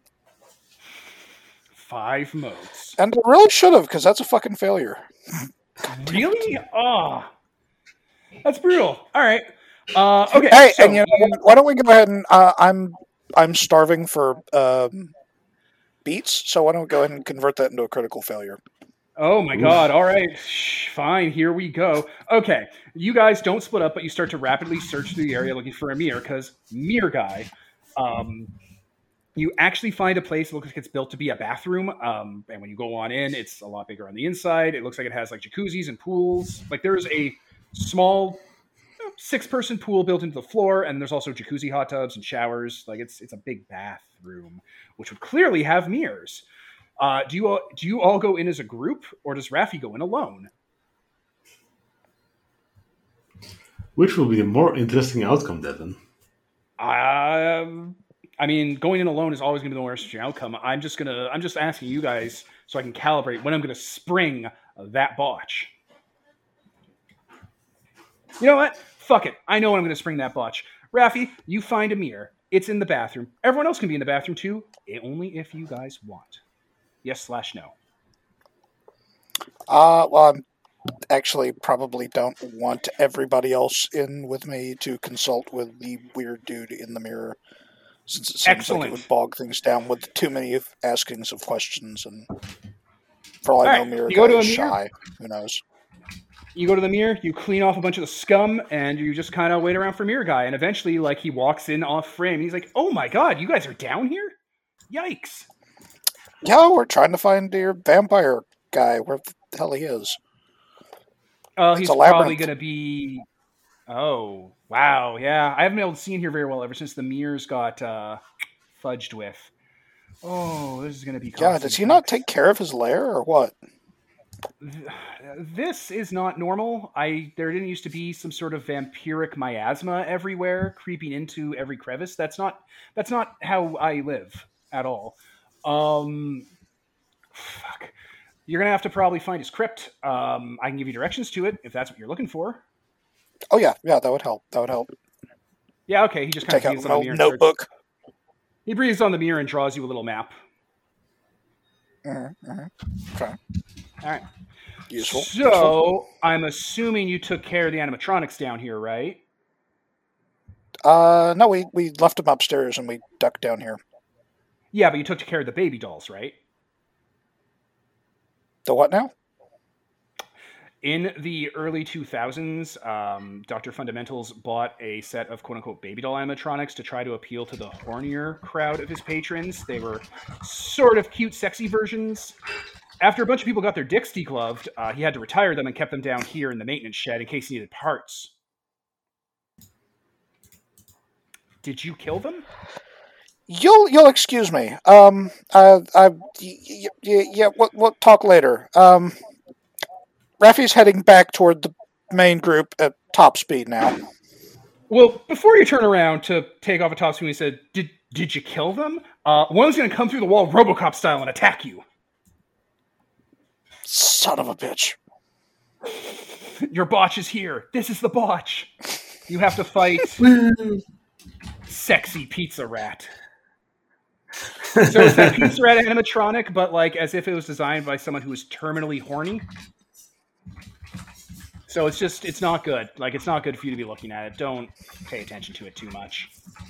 Five modes. And I really should have, because that's a fucking failure. Really? Oh. That's brutal. All right. Uh, okay. Hey, so, and you know, what? Why don't we go ahead and uh, I'm I'm starving for um, beats, so why don't we go ahead and convert that into a critical failure? Oh my Oof. God. All right. Shh, fine. Here we go. Okay. You guys don't split up, but you start to rapidly search through the area looking for a mirror because mirror guy. Um, you actually find a place that looks like it's built to be a bathroom. Um, and when you go on in, it's a lot bigger on the inside. It looks like it has like jacuzzis and pools. Like there's a small six-person pool built into the floor, and there's also jacuzzi hot tubs and showers. Like it's it's a big bathroom, which would clearly have mirrors. Uh, do you all, do you all go in as a group, or does Raffi go in alone? Which will be a more interesting outcome, Devin? Um, I mean, going in alone is always going to be the more interesting outcome. I'm just gonna I'm just asking you guys so I can calibrate when I'm going to spring that botch. You know what? Fuck it. I know when I'm going to spring that botch. Raffi, you find a mirror. It's in the bathroom. Everyone else can be in the bathroom too, only if you guys want. Yes slash no. Uh, well, I actually probably don't want everybody else in with me to consult with the weird dude in the mirror, since it seems Excellent. like it would bog things down with too many of askings of questions, and for all, All I know, right, mirror you go guy to a is mirror? shy. Who knows? You go to the mirror, you clean off a bunch of the scum, and you just kind of wait around for mirror guy. And eventually, like, he walks in off frame. He's like, oh my God, you guys are down here? Yikes. Yeah, we're trying to find your vampire guy. Where the hell he is? Uh, It's he's a probably labyrinth. going to be... Oh, wow, yeah. I haven't been able to see in here very well ever since the mirrors got uh, fudged with. Oh, this is going to be... Yeah, costly does as he not heck. take care of his lair, or what? This is not normal. I there didn't used to be some sort of vampiric miasma everywhere, creeping into every crevice. That's not that's not how I live at all. Um, fuck. You're gonna have to probably find his crypt. Um, I can give you directions to it if that's what you're looking for. Oh yeah, yeah, that would help. That would help. Yeah, okay. He just kind Take of out breathes an on the old mirror. and starts- notebook. He breathes on the mirror and draws you a little map. Mm-hmm, mm-hmm. Okay. All right. Useful. So useful. I'm assuming you took care of the animatronics down here, right? Uh, no, we, we left them upstairs and we ducked down here. Yeah, but you took care of the baby dolls, right? The what now? In the early two thousands, um, Doctor Fundamentals bought a set of quote-unquote baby doll animatronics to try to appeal to the hornier crowd of his patrons. They were sort of cute, sexy versions. After a bunch of people got their dicks degloved, uh, he had to retire them and kept them down here in the maintenance shed in case he needed parts. Did you kill them? You'll you'll excuse me. Um, I I y- y- yeah. We'll, we'll talk later. Um, Rafi's heading back toward the main group at top speed now. Well, before you turn around to take off at top speed, he said, "Did did you kill them? Uh, one's going to come through the wall, RoboCop style, and attack you." Son of a bitch! Your botch is here. This is the botch. You have to fight sexy pizza rat. So it's that pizza rat animatronic, but like as if it was designed by someone who was terminally horny. So it's just, it's not good. Like, it's not good for you to be looking at it. Don't pay attention to it too much.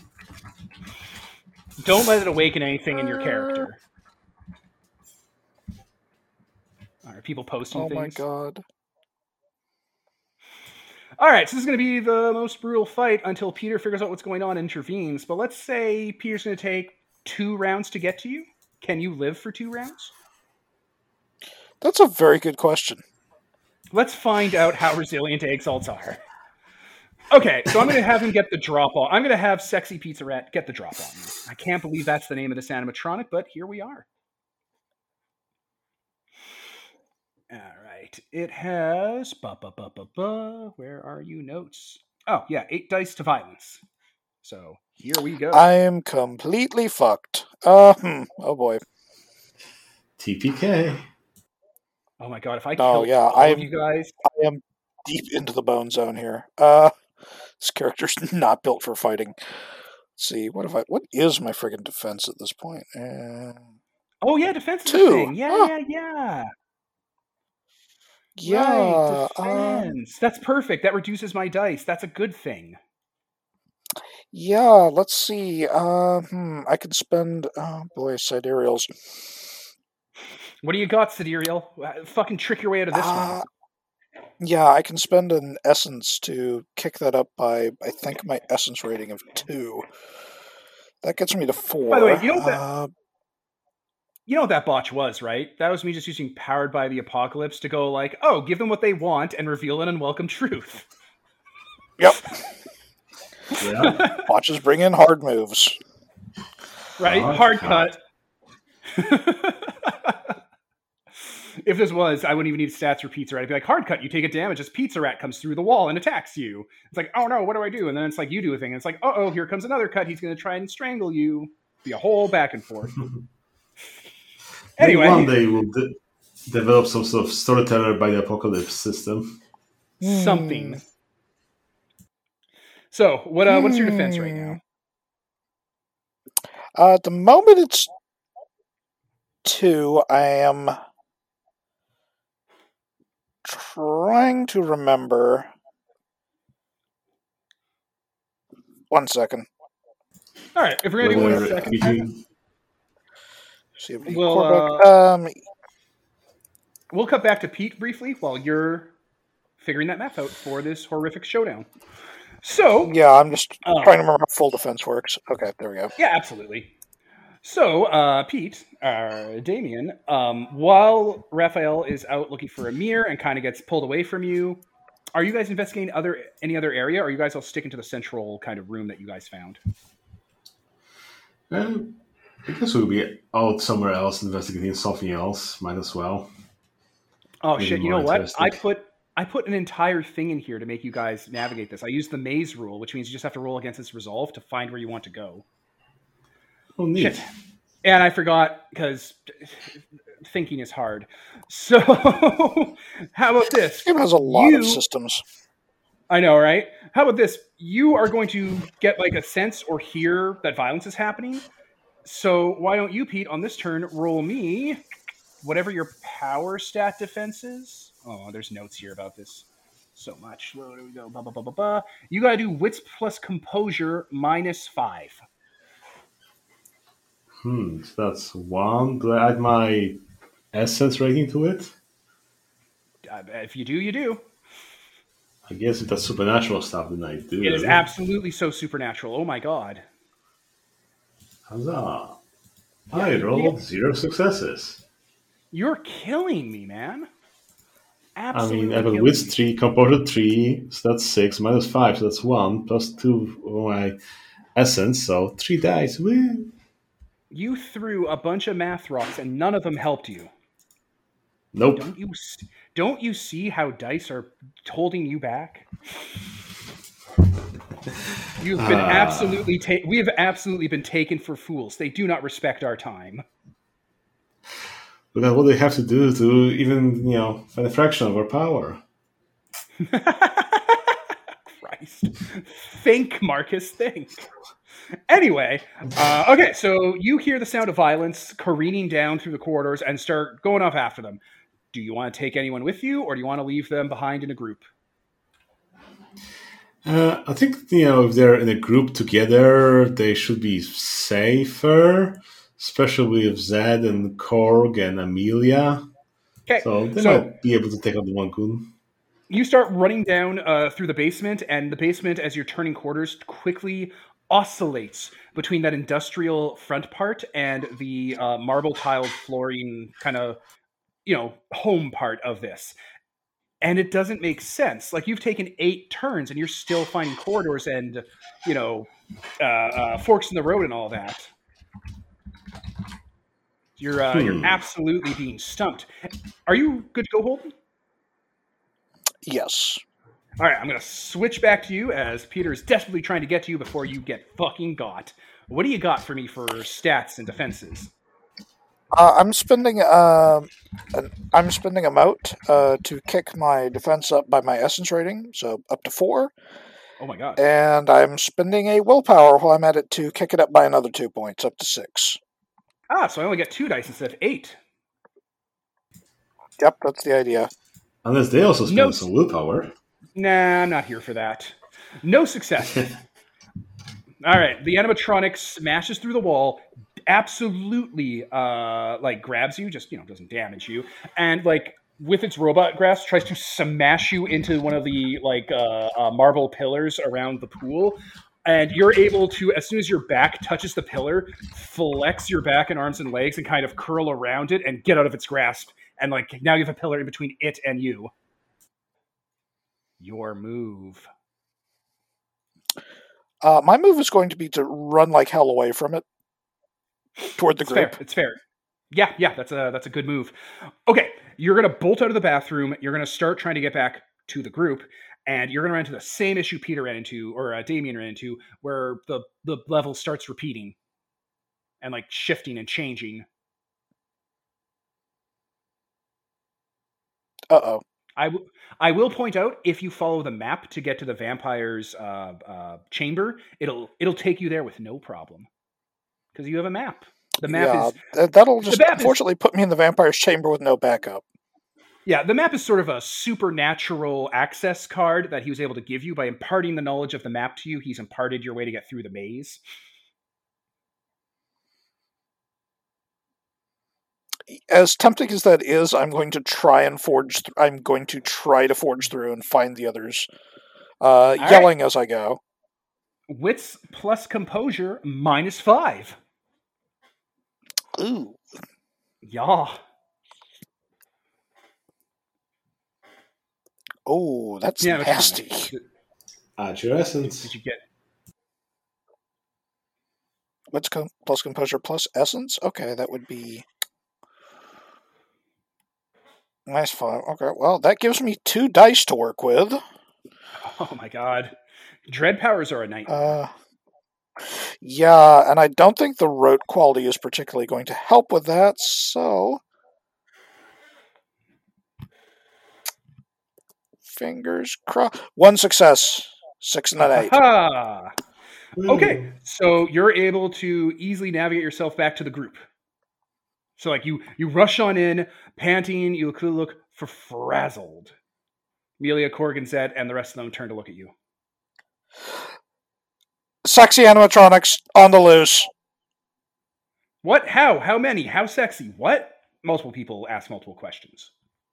Don't let it awaken anything in your character. All right, people posting Oh things. my god. All right, so this is going to be the most brutal fight until Peter figures out what's going on and intervenes. But let's say Peter's going to take two rounds to get to you. Can you live for two rounds? That's a very good question. Let's find out how resilient Exalts are. Okay, so I'm going to have him get the drop on. I'm going to have Sexy Pizza Rat get the drop on you. I can't believe that's the name of this animatronic, but here we are. All right, it has... Ba, ba, ba, ba, ba. Where are you notes? Oh, yeah, eight dice to violence. So here we go. I'm completely fucked. Uh, hmm. Oh boy. T P K. Oh my god, if I Oh kill yeah, all I'm, of you guys... I am deep into the bone zone here. Uh, this character's not built for fighting. Let's see, what if I? What is my friggin' defense at this point? Uh, oh yeah, defense is two. a thing. Yeah, Huh. yeah, yeah. Yeah. Right, um, defense. That's perfect. That reduces my dice. That's a good thing. yeah. Let's see. Uh, hmm. I could spend. Oh boy, sidereals. What do you got, Sidereal? Uh, Fucking trick your way out of this Uh, one. yeah, I can spend an essence to kick that up by, I think, my essence rating of two. That gets me to four. By the way, you know what that- Uh, You know what that botch was, right? That was me just using Powered by the Apocalypse to go like, oh, give them what they want and reveal an unwelcome truth. yep. Yeah. Watches bring in hard moves. Right? Hard Hard cut. If this was, I wouldn't even need stats for Pizza Rat. I'd be like, hard cut, you take a damage as Pizza Rat comes through the wall and attacks you. It's like, oh no, what do I do? And then it's like, you do a thing. And it's like, uh oh, here comes another cut. He's going to try and strangle you. Be a whole back and forth. Anyway. Maybe one day we'll de- develop some sort of storyteller by the apocalypse system. Something. So, what uh, what's your defense right now? Uh, at the moment, it's two. I am trying to remember. One second. All right, if we're going to do one Whether second, between- C M D Well, core book. uh, Um, we'll cut back to Pete briefly while you're figuring that map out for this horrific showdown. So, yeah, I'm just Uh, trying to remember how full defense works. Okay, there we go. yeah, absolutely. So, uh, Pete, uh, Damien, um, while Raphael is out looking for a mirror and kind of gets pulled away from you, are you guys investigating other any other area, or are you guys all sticking to the central kind of room that you guys found? Um, I guess we'll be out somewhere else investigating something else. Might as well. Oh Maybe shit! You more know what? interesting. I put I put an entire thing in here to make you guys navigate this. I used the maze rule, which means you just have to roll against its resolve to find where you want to go. Oh, neat. Shit. And I forgot because thinking is hard. So how about this? This game has a lot You- of systems. I know, right? How about this? You are going to get like a sense or hear that violence is happening. So why don't you, Pete, on this turn, roll me whatever your power stat defense is. Oh, there's notes here about this. So much. Where do we go? Blah, blah, blah, blah, blah. You gotta do wits plus composure minus five. Hmm, so that's one. Do I add my essence rating to it? Uh, if you do, you do. I guess it's a supernatural stuff, then I do. It is absolutely so supernatural. Oh my god. Huzzah. I rolled zero successes. You're killing me, man. Absolutely. I mean, I have wits three, composure three, so that's six, minus five, so that's one, plus two for my essence, so three dice. Woo! You threw a bunch of math rocks and none of them helped you. Nope. Don't you don't you see how dice are holding you back? You've been uh, absolutely ta- we have absolutely been taken for fools. They do not respect our time. Look at what they have to do to even, you know, find a fraction of our power. Christ. Think, Marcus, think. Anyway, uh, okay, so you hear the sound of violence careening down through the corridors and start going off after them. Do you want to take anyone with you, or do you want to leave them behind in a group? Uh, I think, you know, if they're in a group together, they should be safer, especially with Zed and Korg and Amelia. Okay, so they so might be able to take out the one goon. You start running down uh, through the basement, and the basement, as you're turning quarters, quickly oscillates between that industrial front part and the uh, marble tiled flooring kind of, you know, home part of this. And it doesn't make sense. Like, you've taken eight turns and you're still finding corridors and, you know, uh, uh, forks in the road and all that. You're uh, hmm. you're absolutely being stumped. Are you good to go, Holden? Yes. All right, I'm going to switch back to you as Peter is desperately trying to get to you before you get fucking got. What do you got for me for stats and defenses? Uh, I'm spending uh, an, I'm spending a moat uh, to kick my defense up by my essence rating, so up to four. Oh my god! And I'm spending a willpower while I'm at it to kick it up by another two points, up to six. Ah, so I only get two dice instead of eight. Yep, that's the idea. Unless they also spend no, some willpower. Nah, I'm not here for that. No success. All right, the animatronic smashes through the wall, absolutely uh, like grabs you, just, you know, doesn't damage you, and like with its robot grasp tries to smash you into one of the like uh, uh, marble pillars around the pool. And you're able to, as soon as your back touches the pillar, flex your back and arms and legs and kind of curl around it and get out of its grasp. And like now you have a pillar in between it and you. Your move. Uh, my move is going to be to run like hell away from it. Toward the it's group. Fair. It's fair. Yeah, yeah, that's a that's a good move. Okay, you're gonna bolt out of the bathroom. You're gonna start trying to get back to the group, and you're gonna run into the same issue Peter ran into, or uh, Damien ran into, where the the level starts repeating and like shifting and changing. Uh oh. I, w- I will point out, if you follow the map to get to the vampire's uh, uh, chamber, it'll it'll take you there with no problem because you have a map. The map yeah, is th- that'll just unfortunately is, put me in the vampire's chamber with no backup. Yeah, the map is sort of a supernatural access card that he was able to give you by imparting the knowledge of the map to you. He's imparted your way to get through the maze. As tempting as that is, I'm going to try and forge. Th- I'm going to try to forge through and find the others, uh, yelling right. as I go. Wits plus composure minus five. Ooh, yeah. Oh, that's yeah, nasty. Add your essence. Did you get? Wits com- plus composure plus essence. Okay, that would be. Nice five. Okay, well, that gives me two dice to work with. Oh my god. Dread powers are a nightmare. Uh, yeah, and I don't think the rote quality is particularly going to help with that, so... Fingers crossed. One success. Six and an eight. Ah. Okay, so you're able to easily navigate yourself back to the group. So like you you rush on in, panting, you look, look for frazzled. Amelia, Corrigan, Zed, and the rest of them turn to look at you. Sexy animatronics on the loose. What? How? How many? How sexy? What? Multiple people ask multiple questions.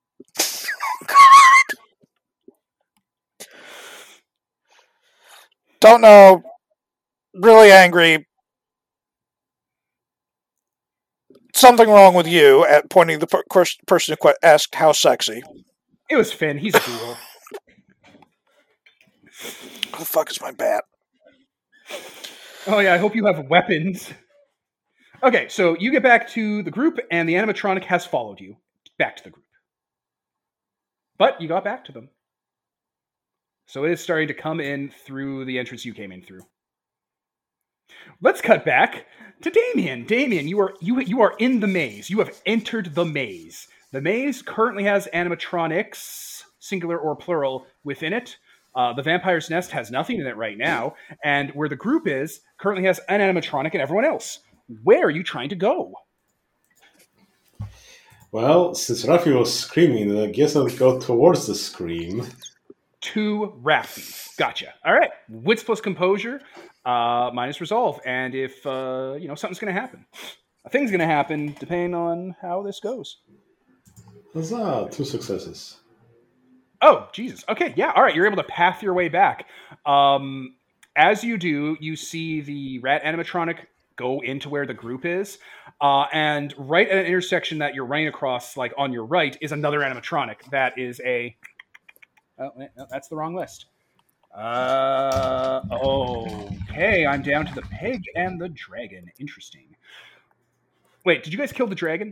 Don't know. Really angry. Something wrong with you, at pointing the per- person who asked how sexy. It was Finn. He's cool. Who the fuck is my bat? Oh yeah, I hope you have weapons. Okay, so you get back to the group, and the animatronic has followed you back to the group. But you got back to them. So it is starting to come in through the entrance you came in through. Let's cut back to Damien. Damien, you are you you are in the maze. You have entered the maze. The maze currently has animatronics, singular or plural, within it. Uh, the Vampire's Nest has nothing in it right now, and where the group is currently has an animatronic and everyone else. Where are you trying to go? Well, since Rafi was screaming, I guess I'll go towards the scream. To Rafi. Gotcha. All right. Wits plus composure, uh, minus resolve. And if, uh, you know, something's going to happen. A thing's going to happen depending on how this goes. Huzzah, two successes. Oh, Jesus. Okay, yeah. All right, you're able to path your way back. Um, as you do, you see the rat animatronic go into where the group is. Uh, and right at an intersection that you're running across, like on your right, is another animatronic. That is a... Oh, no, that's the wrong list. Uh, okay, I'm down to the pig and the dragon. Interesting. Wait, did you guys kill the dragon?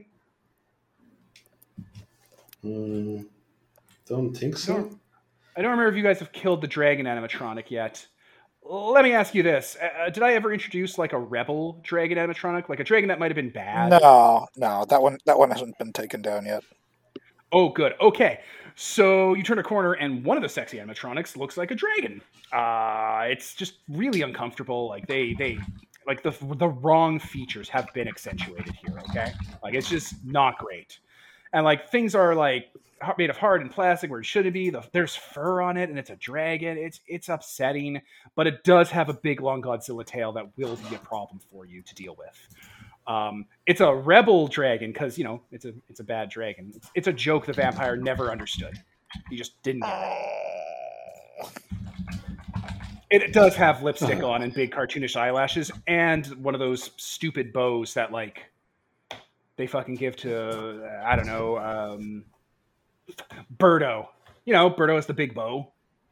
Hmm... Don't think so. I don't, I don't remember if you guys have killed the dragon animatronic yet. Let me ask you this. Uh, did I ever introduce like a rebel dragon animatronic? Like a dragon that might have been bad? No, no. That one that one hasn't been taken down yet. Oh, good. Okay. So you turn a corner and one of the sexy animatronics looks like a dragon. Uh, it's just really uncomfortable. Like they, they, like the, the wrong features have been accentuated here. Okay. Like it's just not great. And like things are like made of hard and plastic where it shouldn't be. The, there's fur on it, and it's a dragon. It's it's upsetting, but it does have a big long Godzilla tail that will be a problem for you to deal with. Um, it's a rebel dragon because you know it's a it's a bad dragon. It's, it's a joke the vampire never understood. He just didn't get it. It, it does have lipstick on and big cartoonish eyelashes, and one of those stupid bows that like they fucking give to I don't know. Um, Birdo. You know, Birdo has the big bow.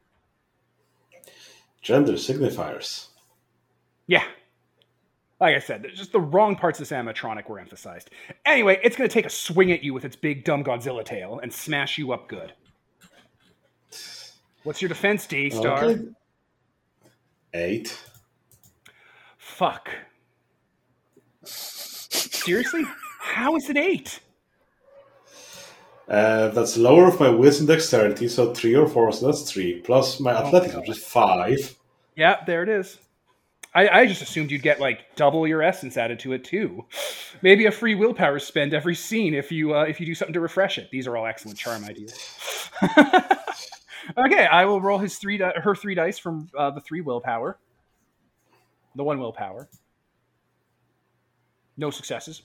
Gender signifiers. Yeah. Like I said, just the wrong parts of this animatronic were emphasized. Anyway, it's going to take a swing at you with its big, dumb Godzilla tail and smash you up good. What's your defense, D-Star? Okay. Eight. Fuck. Seriously? How is it eight? Uh, that's lower of my wits and dexterity, so three or four, so that's three. Plus my Oh athletics, my which is five. Yeah, there it is. I, I just assumed you'd get like double your essence added to it too. Maybe a free willpower spend every scene if you uh, if you do something to refresh it. These are all excellent charm ideas. Okay, I will roll his three di- her three dice from uh, the three willpower, the one willpower. No successes.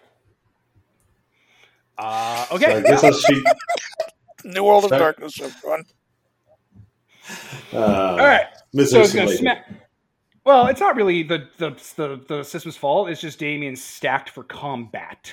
Uh, okay. So I guess I'll she. New World of Sorry. Darkness, everyone. Uh, All right. Misery So it's going to simulator. smack. Well, it's not really the, the the the system's fault. It's just Damien stacked for combat.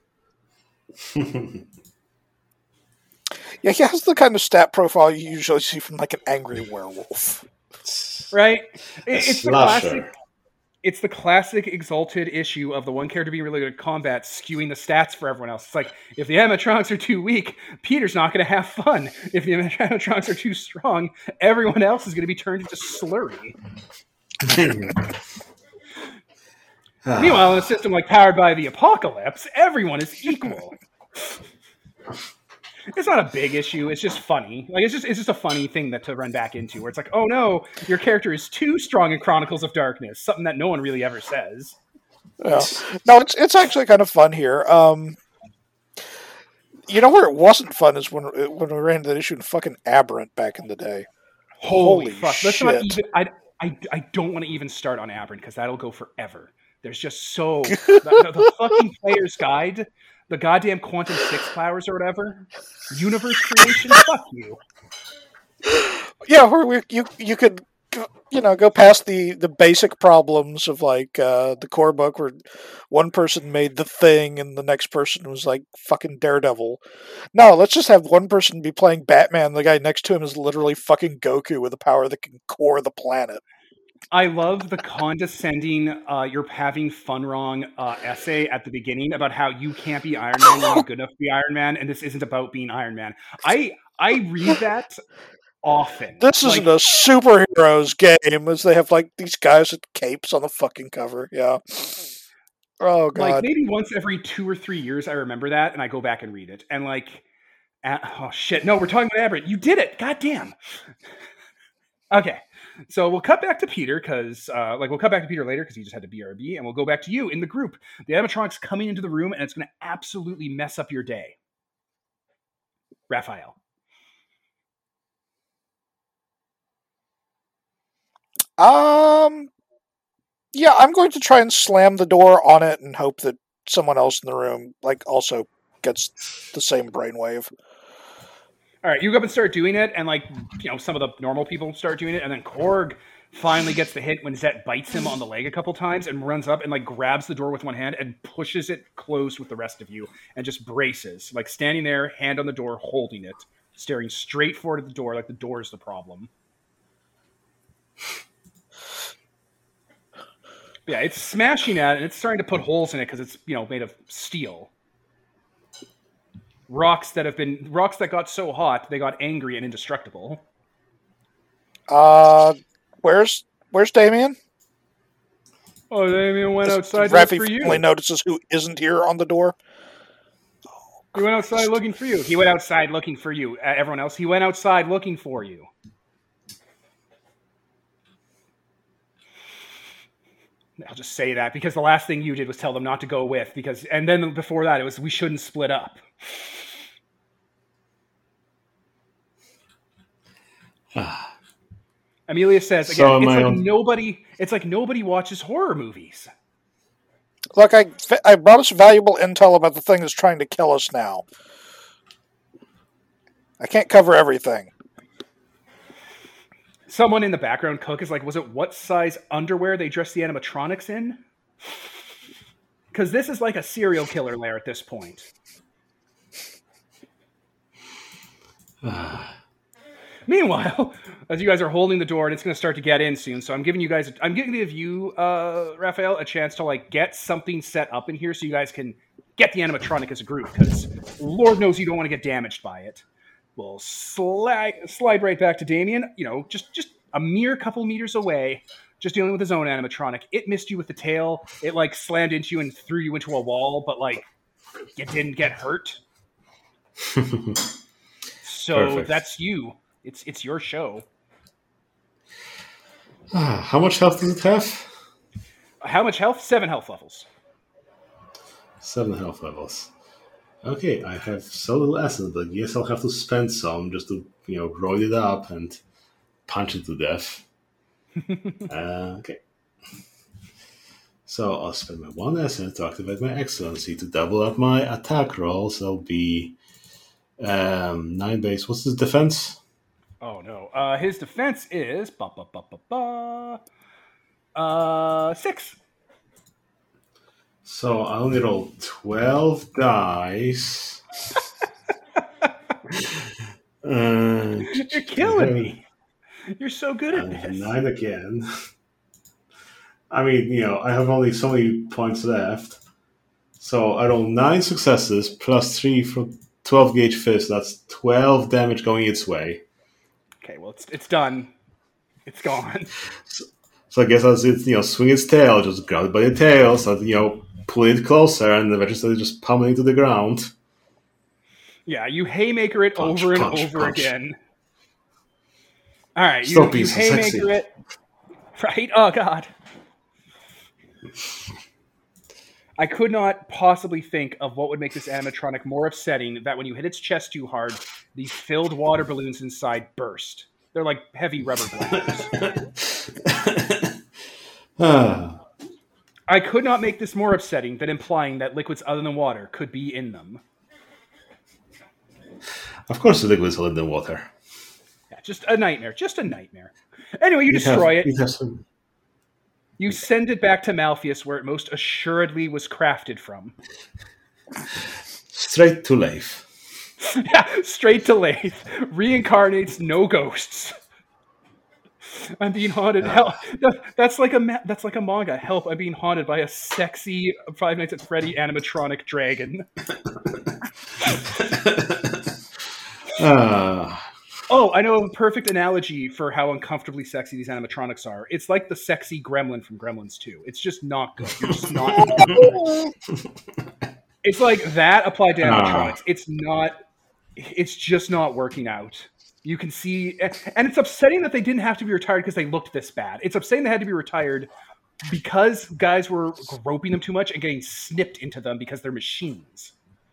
Yeah, he has the kind of stat profile you usually see from like an angry werewolf. Right? A It, it's the slasher. classic. It's the classic exalted issue of the one character being really good at combat, skewing the stats for everyone else. It's like, if the animatronics are too weak, Peter's not going to have fun. If the animatronics are too strong, everyone else is going to be turned into slurry. Meanwhile, in a system like Powered by the Apocalypse, everyone is equal. It's not a big issue. It's just funny. Like it's just it's just a funny thing that to run back into, where it's like, oh no, your character is too strong in Chronicles of Darkness, something that no one really ever says. Yeah. No, it's it's actually kind of fun here. Um, you know where it wasn't fun is when when we ran into that issue in fucking Aberrant back in the day. Holy, Holy fuck! Let's not shit. even. I, I, I don't want to even start on Aberrant because that'll go forever. There's just so the, the, the fucking player's guide, the goddamn quantum six powers or whatever, universe creation. Fuck you. Yeah, where we, you you could you know go past the, the basic problems of like uh, the core book where one person made the Thing and the next person was like fucking Daredevil. No, let's just have one person be playing Batman. The guy next to him is literally fucking Goku with a power that can core the planet. I love the condescending, uh, you're having fun wrong uh, essay at the beginning about how you can't be Iron Man, you're not good enough to be Iron Man, and this isn't about being Iron Man. I I read that often. This like, isn't a superheroes game, as they have like these guys with capes on the fucking cover. Yeah. Oh god. Like maybe once every two or three years, I remember that, and I go back and read it, and like, uh, oh shit, no, we're talking about Aberrant. You did it, goddamn. Okay. So we'll cut back to Peter because, uh, like, we'll cut back to Peter later because he just had to B R B, and we'll go back to you in the group. The animatronic's coming into the room, and it's going to absolutely mess up your day. Raphael. Um, yeah, I'm going to try and slam the door on it and hope that someone else in the room, like, also gets the same brainwave. All right, you go up and start doing it, and like you know, some of the normal people start doing it, and then Korg finally gets the hit when Zet bites him on the leg a couple times and runs up and like grabs the door with one hand and pushes it closed with the rest of you and just braces, like standing there, hand on the door, holding it, staring straight forward at the door, like the door is the problem. Yeah, it's smashing at it, and it's starting to put holes in it because it's you know made of steel. Rocks that have been rocks that got so hot they got angry and indestructible. Uh, where's where's Damien? Oh, Damien went outside Raffy for you. finally notices who isn't here on the door. He went outside looking for you. He went outside looking for you. Uh, everyone else, he went outside looking for you. I'll just say that because the last thing you did was tell them not to go with because, and then before that it was we shouldn't split up. Amelia says again, So it's like own... nobody. It's like nobody watches horror movies. Look, I I brought us valuable intel about the thing that's trying to kill us now. I can't cover everything. Someone in the background, Cook, is like, was it what size underwear they dressed the animatronics in? Because this is like a serial killer lair at this point. Meanwhile, as you guys are holding the door, and it's going to start to get in soon, so I'm giving you guys, I'm giving you, uh, Raphael, a chance to like get something set up in here so you guys can get the animatronic as a group, because Lord knows you don't want to get damaged by it. We'll slide, slide right back to Damien, you know, just, just a mere couple meters away, just dealing with his own animatronic. It missed you with the tail. It, like, slammed into you and threw you into a wall, but, like, you didn't get hurt. So Perfect. That's you. It's it's your show. How much health does it have? How much health? Seven health levels. Seven health levels. Okay, I have so little essence, but yes, I'll have to spend some just to, you know, roll it up and punch it to death. uh, okay. So I'll spend my one essence to activate my excellency to double up my attack roll. So it'll be um, nine base. What's his defense? Oh no, uh, his defense is ba ba ba ba ba. Uh, six. So I only roll twelve dice. uh, You're killing me. You're so good at this. Nine again. I mean, you know, I have only so many points left. So I roll nine successes plus three from twelve gauge fist. That's twelve damage going its way. Okay, well, it's it's done. It's gone. So, so I guess I'll just, you know, swing its tail, just grab it by the tail, so, you know, pull it closer, and eventually just pummel it to the ground. Yeah, you haymaker it punch, over and punch, over punch. again. All right, Stop you, you so haymaker sexy. it. Right? Oh, God. I could not possibly think of what would make this animatronic more upsetting that when you hit its chest too hard, these filled water balloons inside burst. They're like heavy rubber bladders. Ah. I could not make this more upsetting than implying that liquids other than water could be in them. Of course the liquids other than water. Yeah, just a nightmare. Just a nightmare. Anyway, you It destroy has- it. it has some- You send it back to Malpheus where it most assuredly was crafted from. Straight to life. Yeah, straight to Lathe. Reincarnates, no ghosts. I'm being haunted. Help! That's like a ma- that's like a manga. Help! I'm being haunted by a sexy Five Nights at Freddy animatronic dragon. Ah. Oh, I know a perfect analogy for how uncomfortably sexy these animatronics are. It's like the sexy gremlin from Gremlins two. It's just not good. You're just not. It's like that applied to animatronics. It's not. It's just not working out. You can see, and it's upsetting that they didn't have to be retired because they looked this bad. It's upsetting they had to be retired because guys were groping them too much and getting snipped into them because they're machines.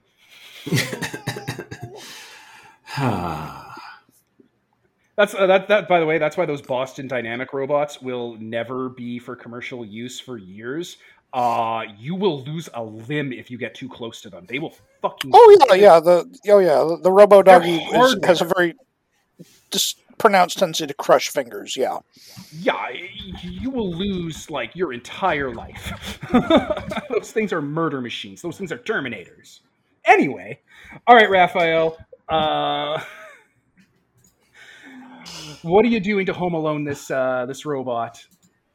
That's uh, that. That by the way, that's why those Boston Dynamic robots will never be for commercial use for years. Uh, you will lose a limb if you get too close to them. They will fucking. Oh yeah, yeah. The oh yeah, the, the Robo Doggy is, hardware. has a very dis- pronounced tendency to crush fingers. Yeah. Yeah, you will lose like your entire life. Those things are murder machines. Those things are Terminators. Anyway, all right, Raphael. Uh, what are you doing to Home Alone this uh, this robot?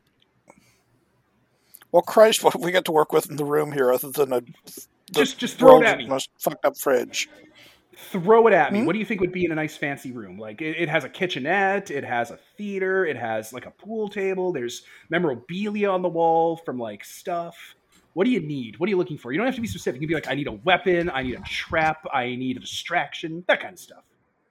Well, Christ, what have we got to work with in the room here other than a Just just throw it world's at me. most fucked up fridge? Throw it at me. Hmm? What do you think would be in a nice fancy room? Like it, it has a kitchenette, it has a theater, it has like a pool table. There's memorabilia on the wall from like stuff. What do you need? What are you looking for? You don't have to be specific. You can be like, I need a weapon, I need a trap, I need a distraction, that kind of stuff.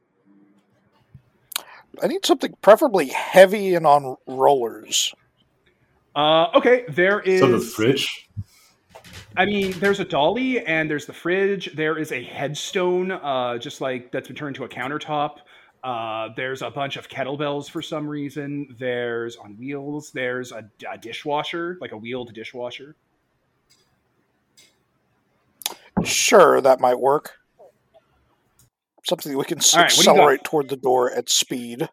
I need something preferably heavy and on rollers. Uh, okay, there is. So the fridge. I mean, there's a dolly and there's the fridge. There is a headstone, uh, just like that's been turned to a countertop. Uh, there's a bunch of kettlebells for some reason. There's on wheels. There's a, a dishwasher, like a wheeled dishwasher. Sure, that might work. Something that we can s- All right, what do you got? accelerate toward the door at speed.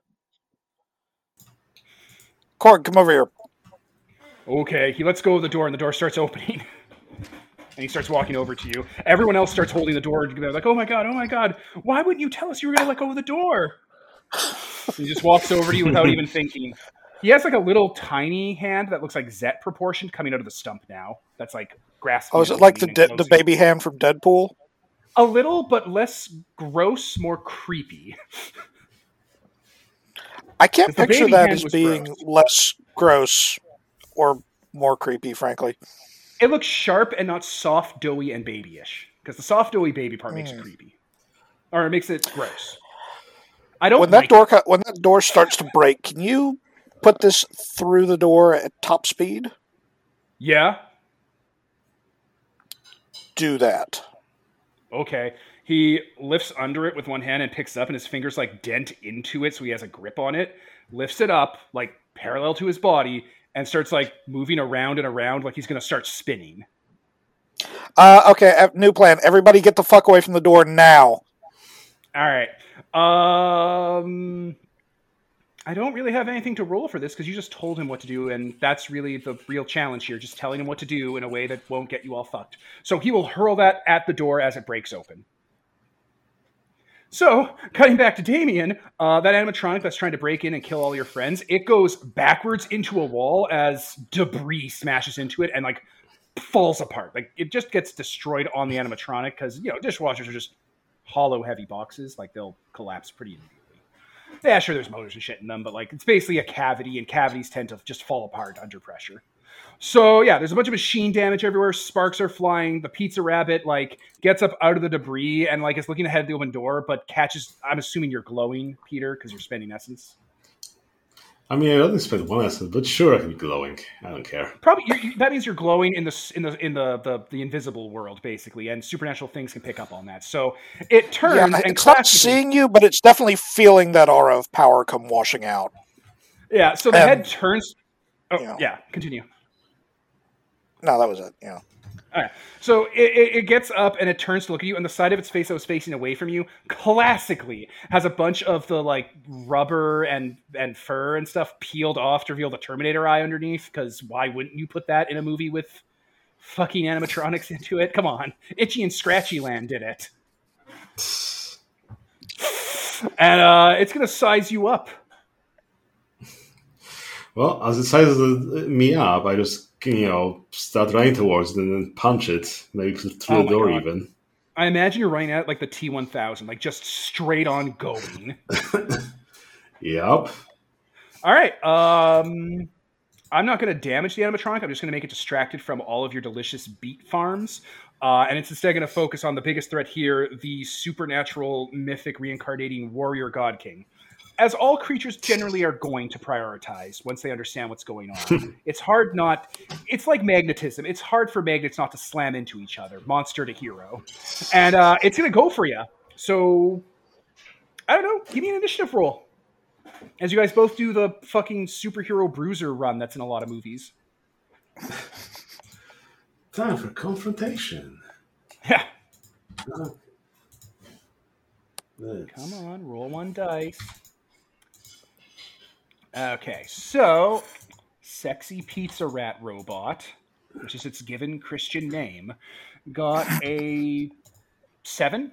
Korg, come over here. Okay, he lets go of the door and the door starts opening. And he starts walking over to you. Everyone else starts holding the door. They're like, oh my god, oh my god. Why wouldn't you tell us you were going to let go of the door? He just walks over to you without even thinking. He has like a little tiny hand that looks like Zet proportioned coming out of the stump now. That's like grasping. Oh, is and it like the leaning de- and the closing. baby hand from Deadpool? A little, but less gross, more creepy. I can't The picture baby that hand as was being gross. less gross or more creepy, frankly. It looks sharp and not soft, doughy, and babyish. Because the soft, doughy baby part makes it Mm. creepy. Or it makes it gross. I don't When that like door it. co- when that door starts to break, can you put this through the door at top speed? Yeah? Do that. Okay. He lifts under it with one hand and picks it up, and his fingers like dent into it so he has a grip on it. Lifts it up, like parallel to his body, and starts like moving around and around like he's going to start spinning. Uh, okay, uh, new plan. Everybody get the fuck away from the door now. All right. Um, I don't really have anything to roll for this because you just told him what to do, and that's really the real challenge here, just telling him what to do in a way that won't get you all fucked. So he will hurl that at the door as it breaks open. So, cutting back to Damien, uh, that animatronic that's trying to break in and kill all your friends, it goes backwards into a wall as debris smashes into it and, like, falls apart. Like, it just gets destroyed on the animatronic because, you know, dishwashers are just hollow, heavy boxes. Like, they'll collapse pretty immediately. Yeah, sure, there's motors and shit in them, but, like, it's basically a cavity, and cavities tend to just fall apart under pressure. So, yeah, there's a bunch of machine damage everywhere. Sparks are flying. The pizza rabbit, like, gets up out of the debris and, like, is looking ahead at the open door, but catches... I'm assuming you're glowing, Peter, because you're spending essence. I mean, I only spent one essence, but sure, I can be glowing. I don't care. Probably you're, you, that means you're glowing in the in the in the, the the invisible world, basically, and supernatural things can pick up on that. So it turns Yeah, and it's not classically- seeing you, but it's definitely feeling that aura of power come washing out. Yeah, so the Um, head turns. Oh, you know. yeah, continue. No, that was it. Yeah. All right. So it, it, it gets up and it turns to look at you, and the side of its face that was facing away from you, classically, has a bunch of the like rubber and and fur and stuff peeled off to reveal the Terminator eye underneath. Because why wouldn't you put that in a movie with fucking animatronics into it? Come on, Itchy and Scratchy Land did it, and uh, it's gonna size you up. Well, as it sizes me up, I just, you know, start running towards it and then punch it, maybe through Oh the my door God. even. I imagine you're running at like the T one thousand, like just straight on going. Yep. All right. Um, I'm not going to damage the animatronic. I'm just going to make it distracted from all of your delicious beet farms. Uh, and it's instead going to focus on the biggest threat here, the supernatural, mythic, reincarnating warrior god king. As all creatures generally are going to prioritize once they understand what's going on. It's hard not... It's like magnetism. It's hard for magnets not to slam into each other, monster to hero. And uh, it's going to go for you. So, I don't know. Give me an initiative roll. As you guys both do the fucking superhero bruiser run that's in a lot of movies. Time for confrontation. Yeah. Oh. Let's- Come on, roll one dice. Okay, so Sexy Pizza Rat Robot, which is its given Christian name, got a seven.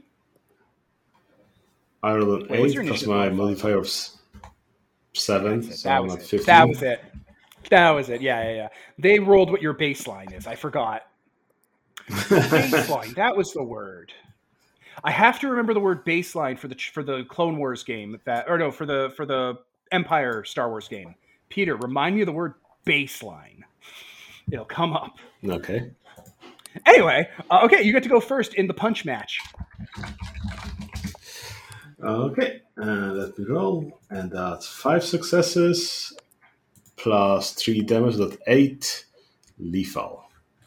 I rolled an Wait, what's eight your plus initiative my modifier? modifier of s- seven, That's it. so That I'm was at it. fifteen. That was it. That was it. Yeah, yeah, yeah. They rolled what your baseline is. I forgot. Baseline. That was the word. I have to remember the word baseline for the for the Clone Wars game that, or no, for the for the Empire Star Wars game. Peter, remind me of the word baseline. It'll come up. Okay. Anyway, uh, okay, you get to go first in the punch match. Okay, uh, let me roll. And that's five successes plus three damage, that's eight lethal.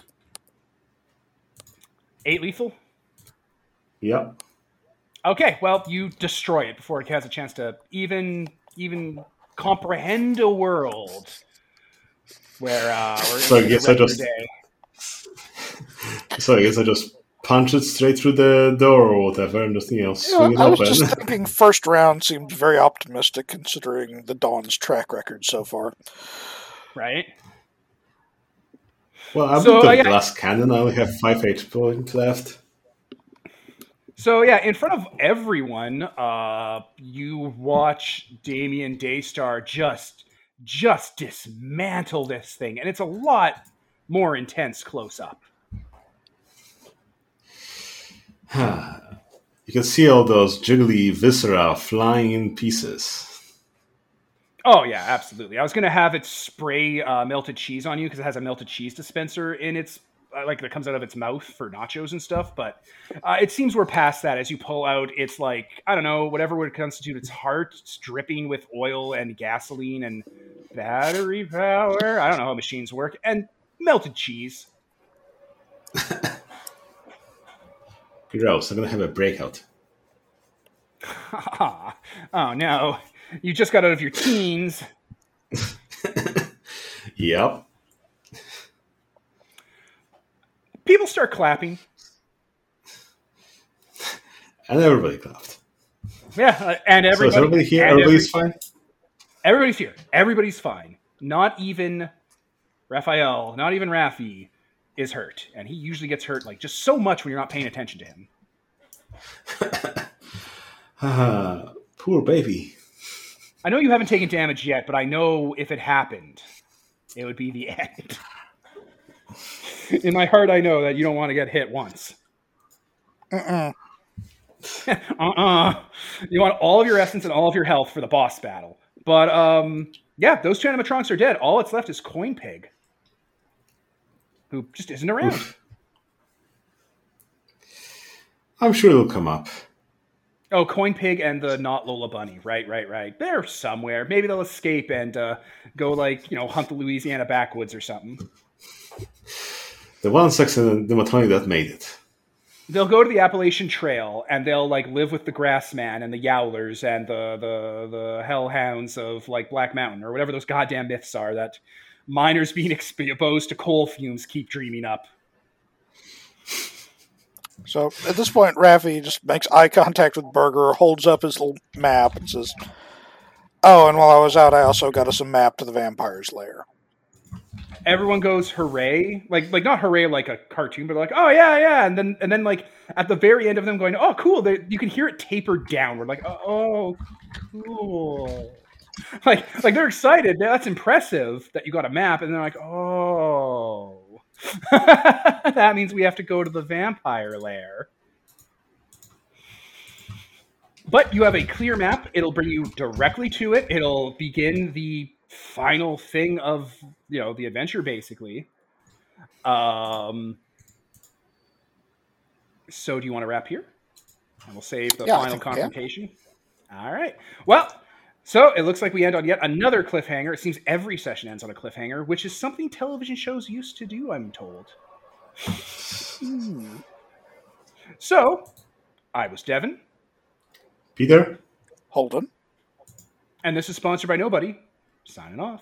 Eight lethal. Yep. Okay, well, you destroy it before it has a chance to even even comprehend a world where uh, we're So I in guess the I just- day. So I guess I just punch it straight through the door or whatever and just, you know, You swing know, it I was open. just thinking first round seemed very optimistic considering the Dawn's track record so far. Right? Well, I've So, got uh, the yeah. glass cannon. I only have five H points left. So yeah, in front of everyone, uh, you watch Damien Daystar just just dismantle this thing, and it's a lot more intense close up. You can see all those jiggly viscera flying in pieces. Oh yeah, absolutely. I was gonna have it spray uh, melted cheese on you because it has a melted cheese dispenser in its uh, like that comes out of its mouth for nachos and stuff. But uh, it seems we're past that. As you pull out, it's like I don't know, whatever would constitute its heart. It's dripping with oil and gasoline and battery power. I don't know how machines work and melted cheese. Gross. I'm gonna have a breakout. Oh no, you just got out of your teens. Yep. People start clapping. And everybody clapped. Yeah, uh, and So everybody. is everybody here? and Everybody's every- fine? Everybody's here. Everybody's fine. Not even Raphael, not even Rafi is hurt. And he usually gets hurt like just so much when you're not paying attention to him. Ah, poor baby. I know you haven't taken damage yet, but I know if it happened, it would be the end. In my heart, I know that you don't want to get hit once. Mm-mm. uh-uh. You want all of your essence and all of your health for the boss battle. But, um, yeah, those two animatronics are dead. All that's left is Coin Pig, who just isn't around. Oof. I'm sure it'll come up. Oh, Coin Pig and the not Lola Bunny. Right, right, right. They're somewhere. Maybe they'll escape and uh, go, like, you know, hunt the Louisiana backwoods or something. The one sex in the Matoni that made it. They'll go to the Appalachian Trail and they'll like live with the Grassman and the Yowlers and the the the Hellhounds of like Black Mountain or whatever those goddamn myths are that miners being exposed to coal fumes keep dreaming up. So at this point, Raffi just makes eye contact with Burger, holds up his little map, and says, "Oh, and while I was out, I also got us a map to the vampire's lair." Everyone goes hooray, like like not hooray like a cartoon, but like oh yeah yeah, and then and then like at the very end of them going oh cool, they, you can hear it taper downward like oh cool, like like they're excited. That's impressive that you got a map, and they're like oh that means we have to go to the vampire lair. But you have a clear map. It'll bring you directly to it. It'll begin the final thing of you know the adventure basically. Um so do you want to wrap here and we'll save the Yeah, I final think we can. confrontation? All right, well, so it looks like we end on yet another cliffhanger. It seems every session ends on a cliffhanger, which is something television shows used to do, I'm told. Hmm. So I was Devin, Peter? Holden. and this is sponsored by Nobody, signing off.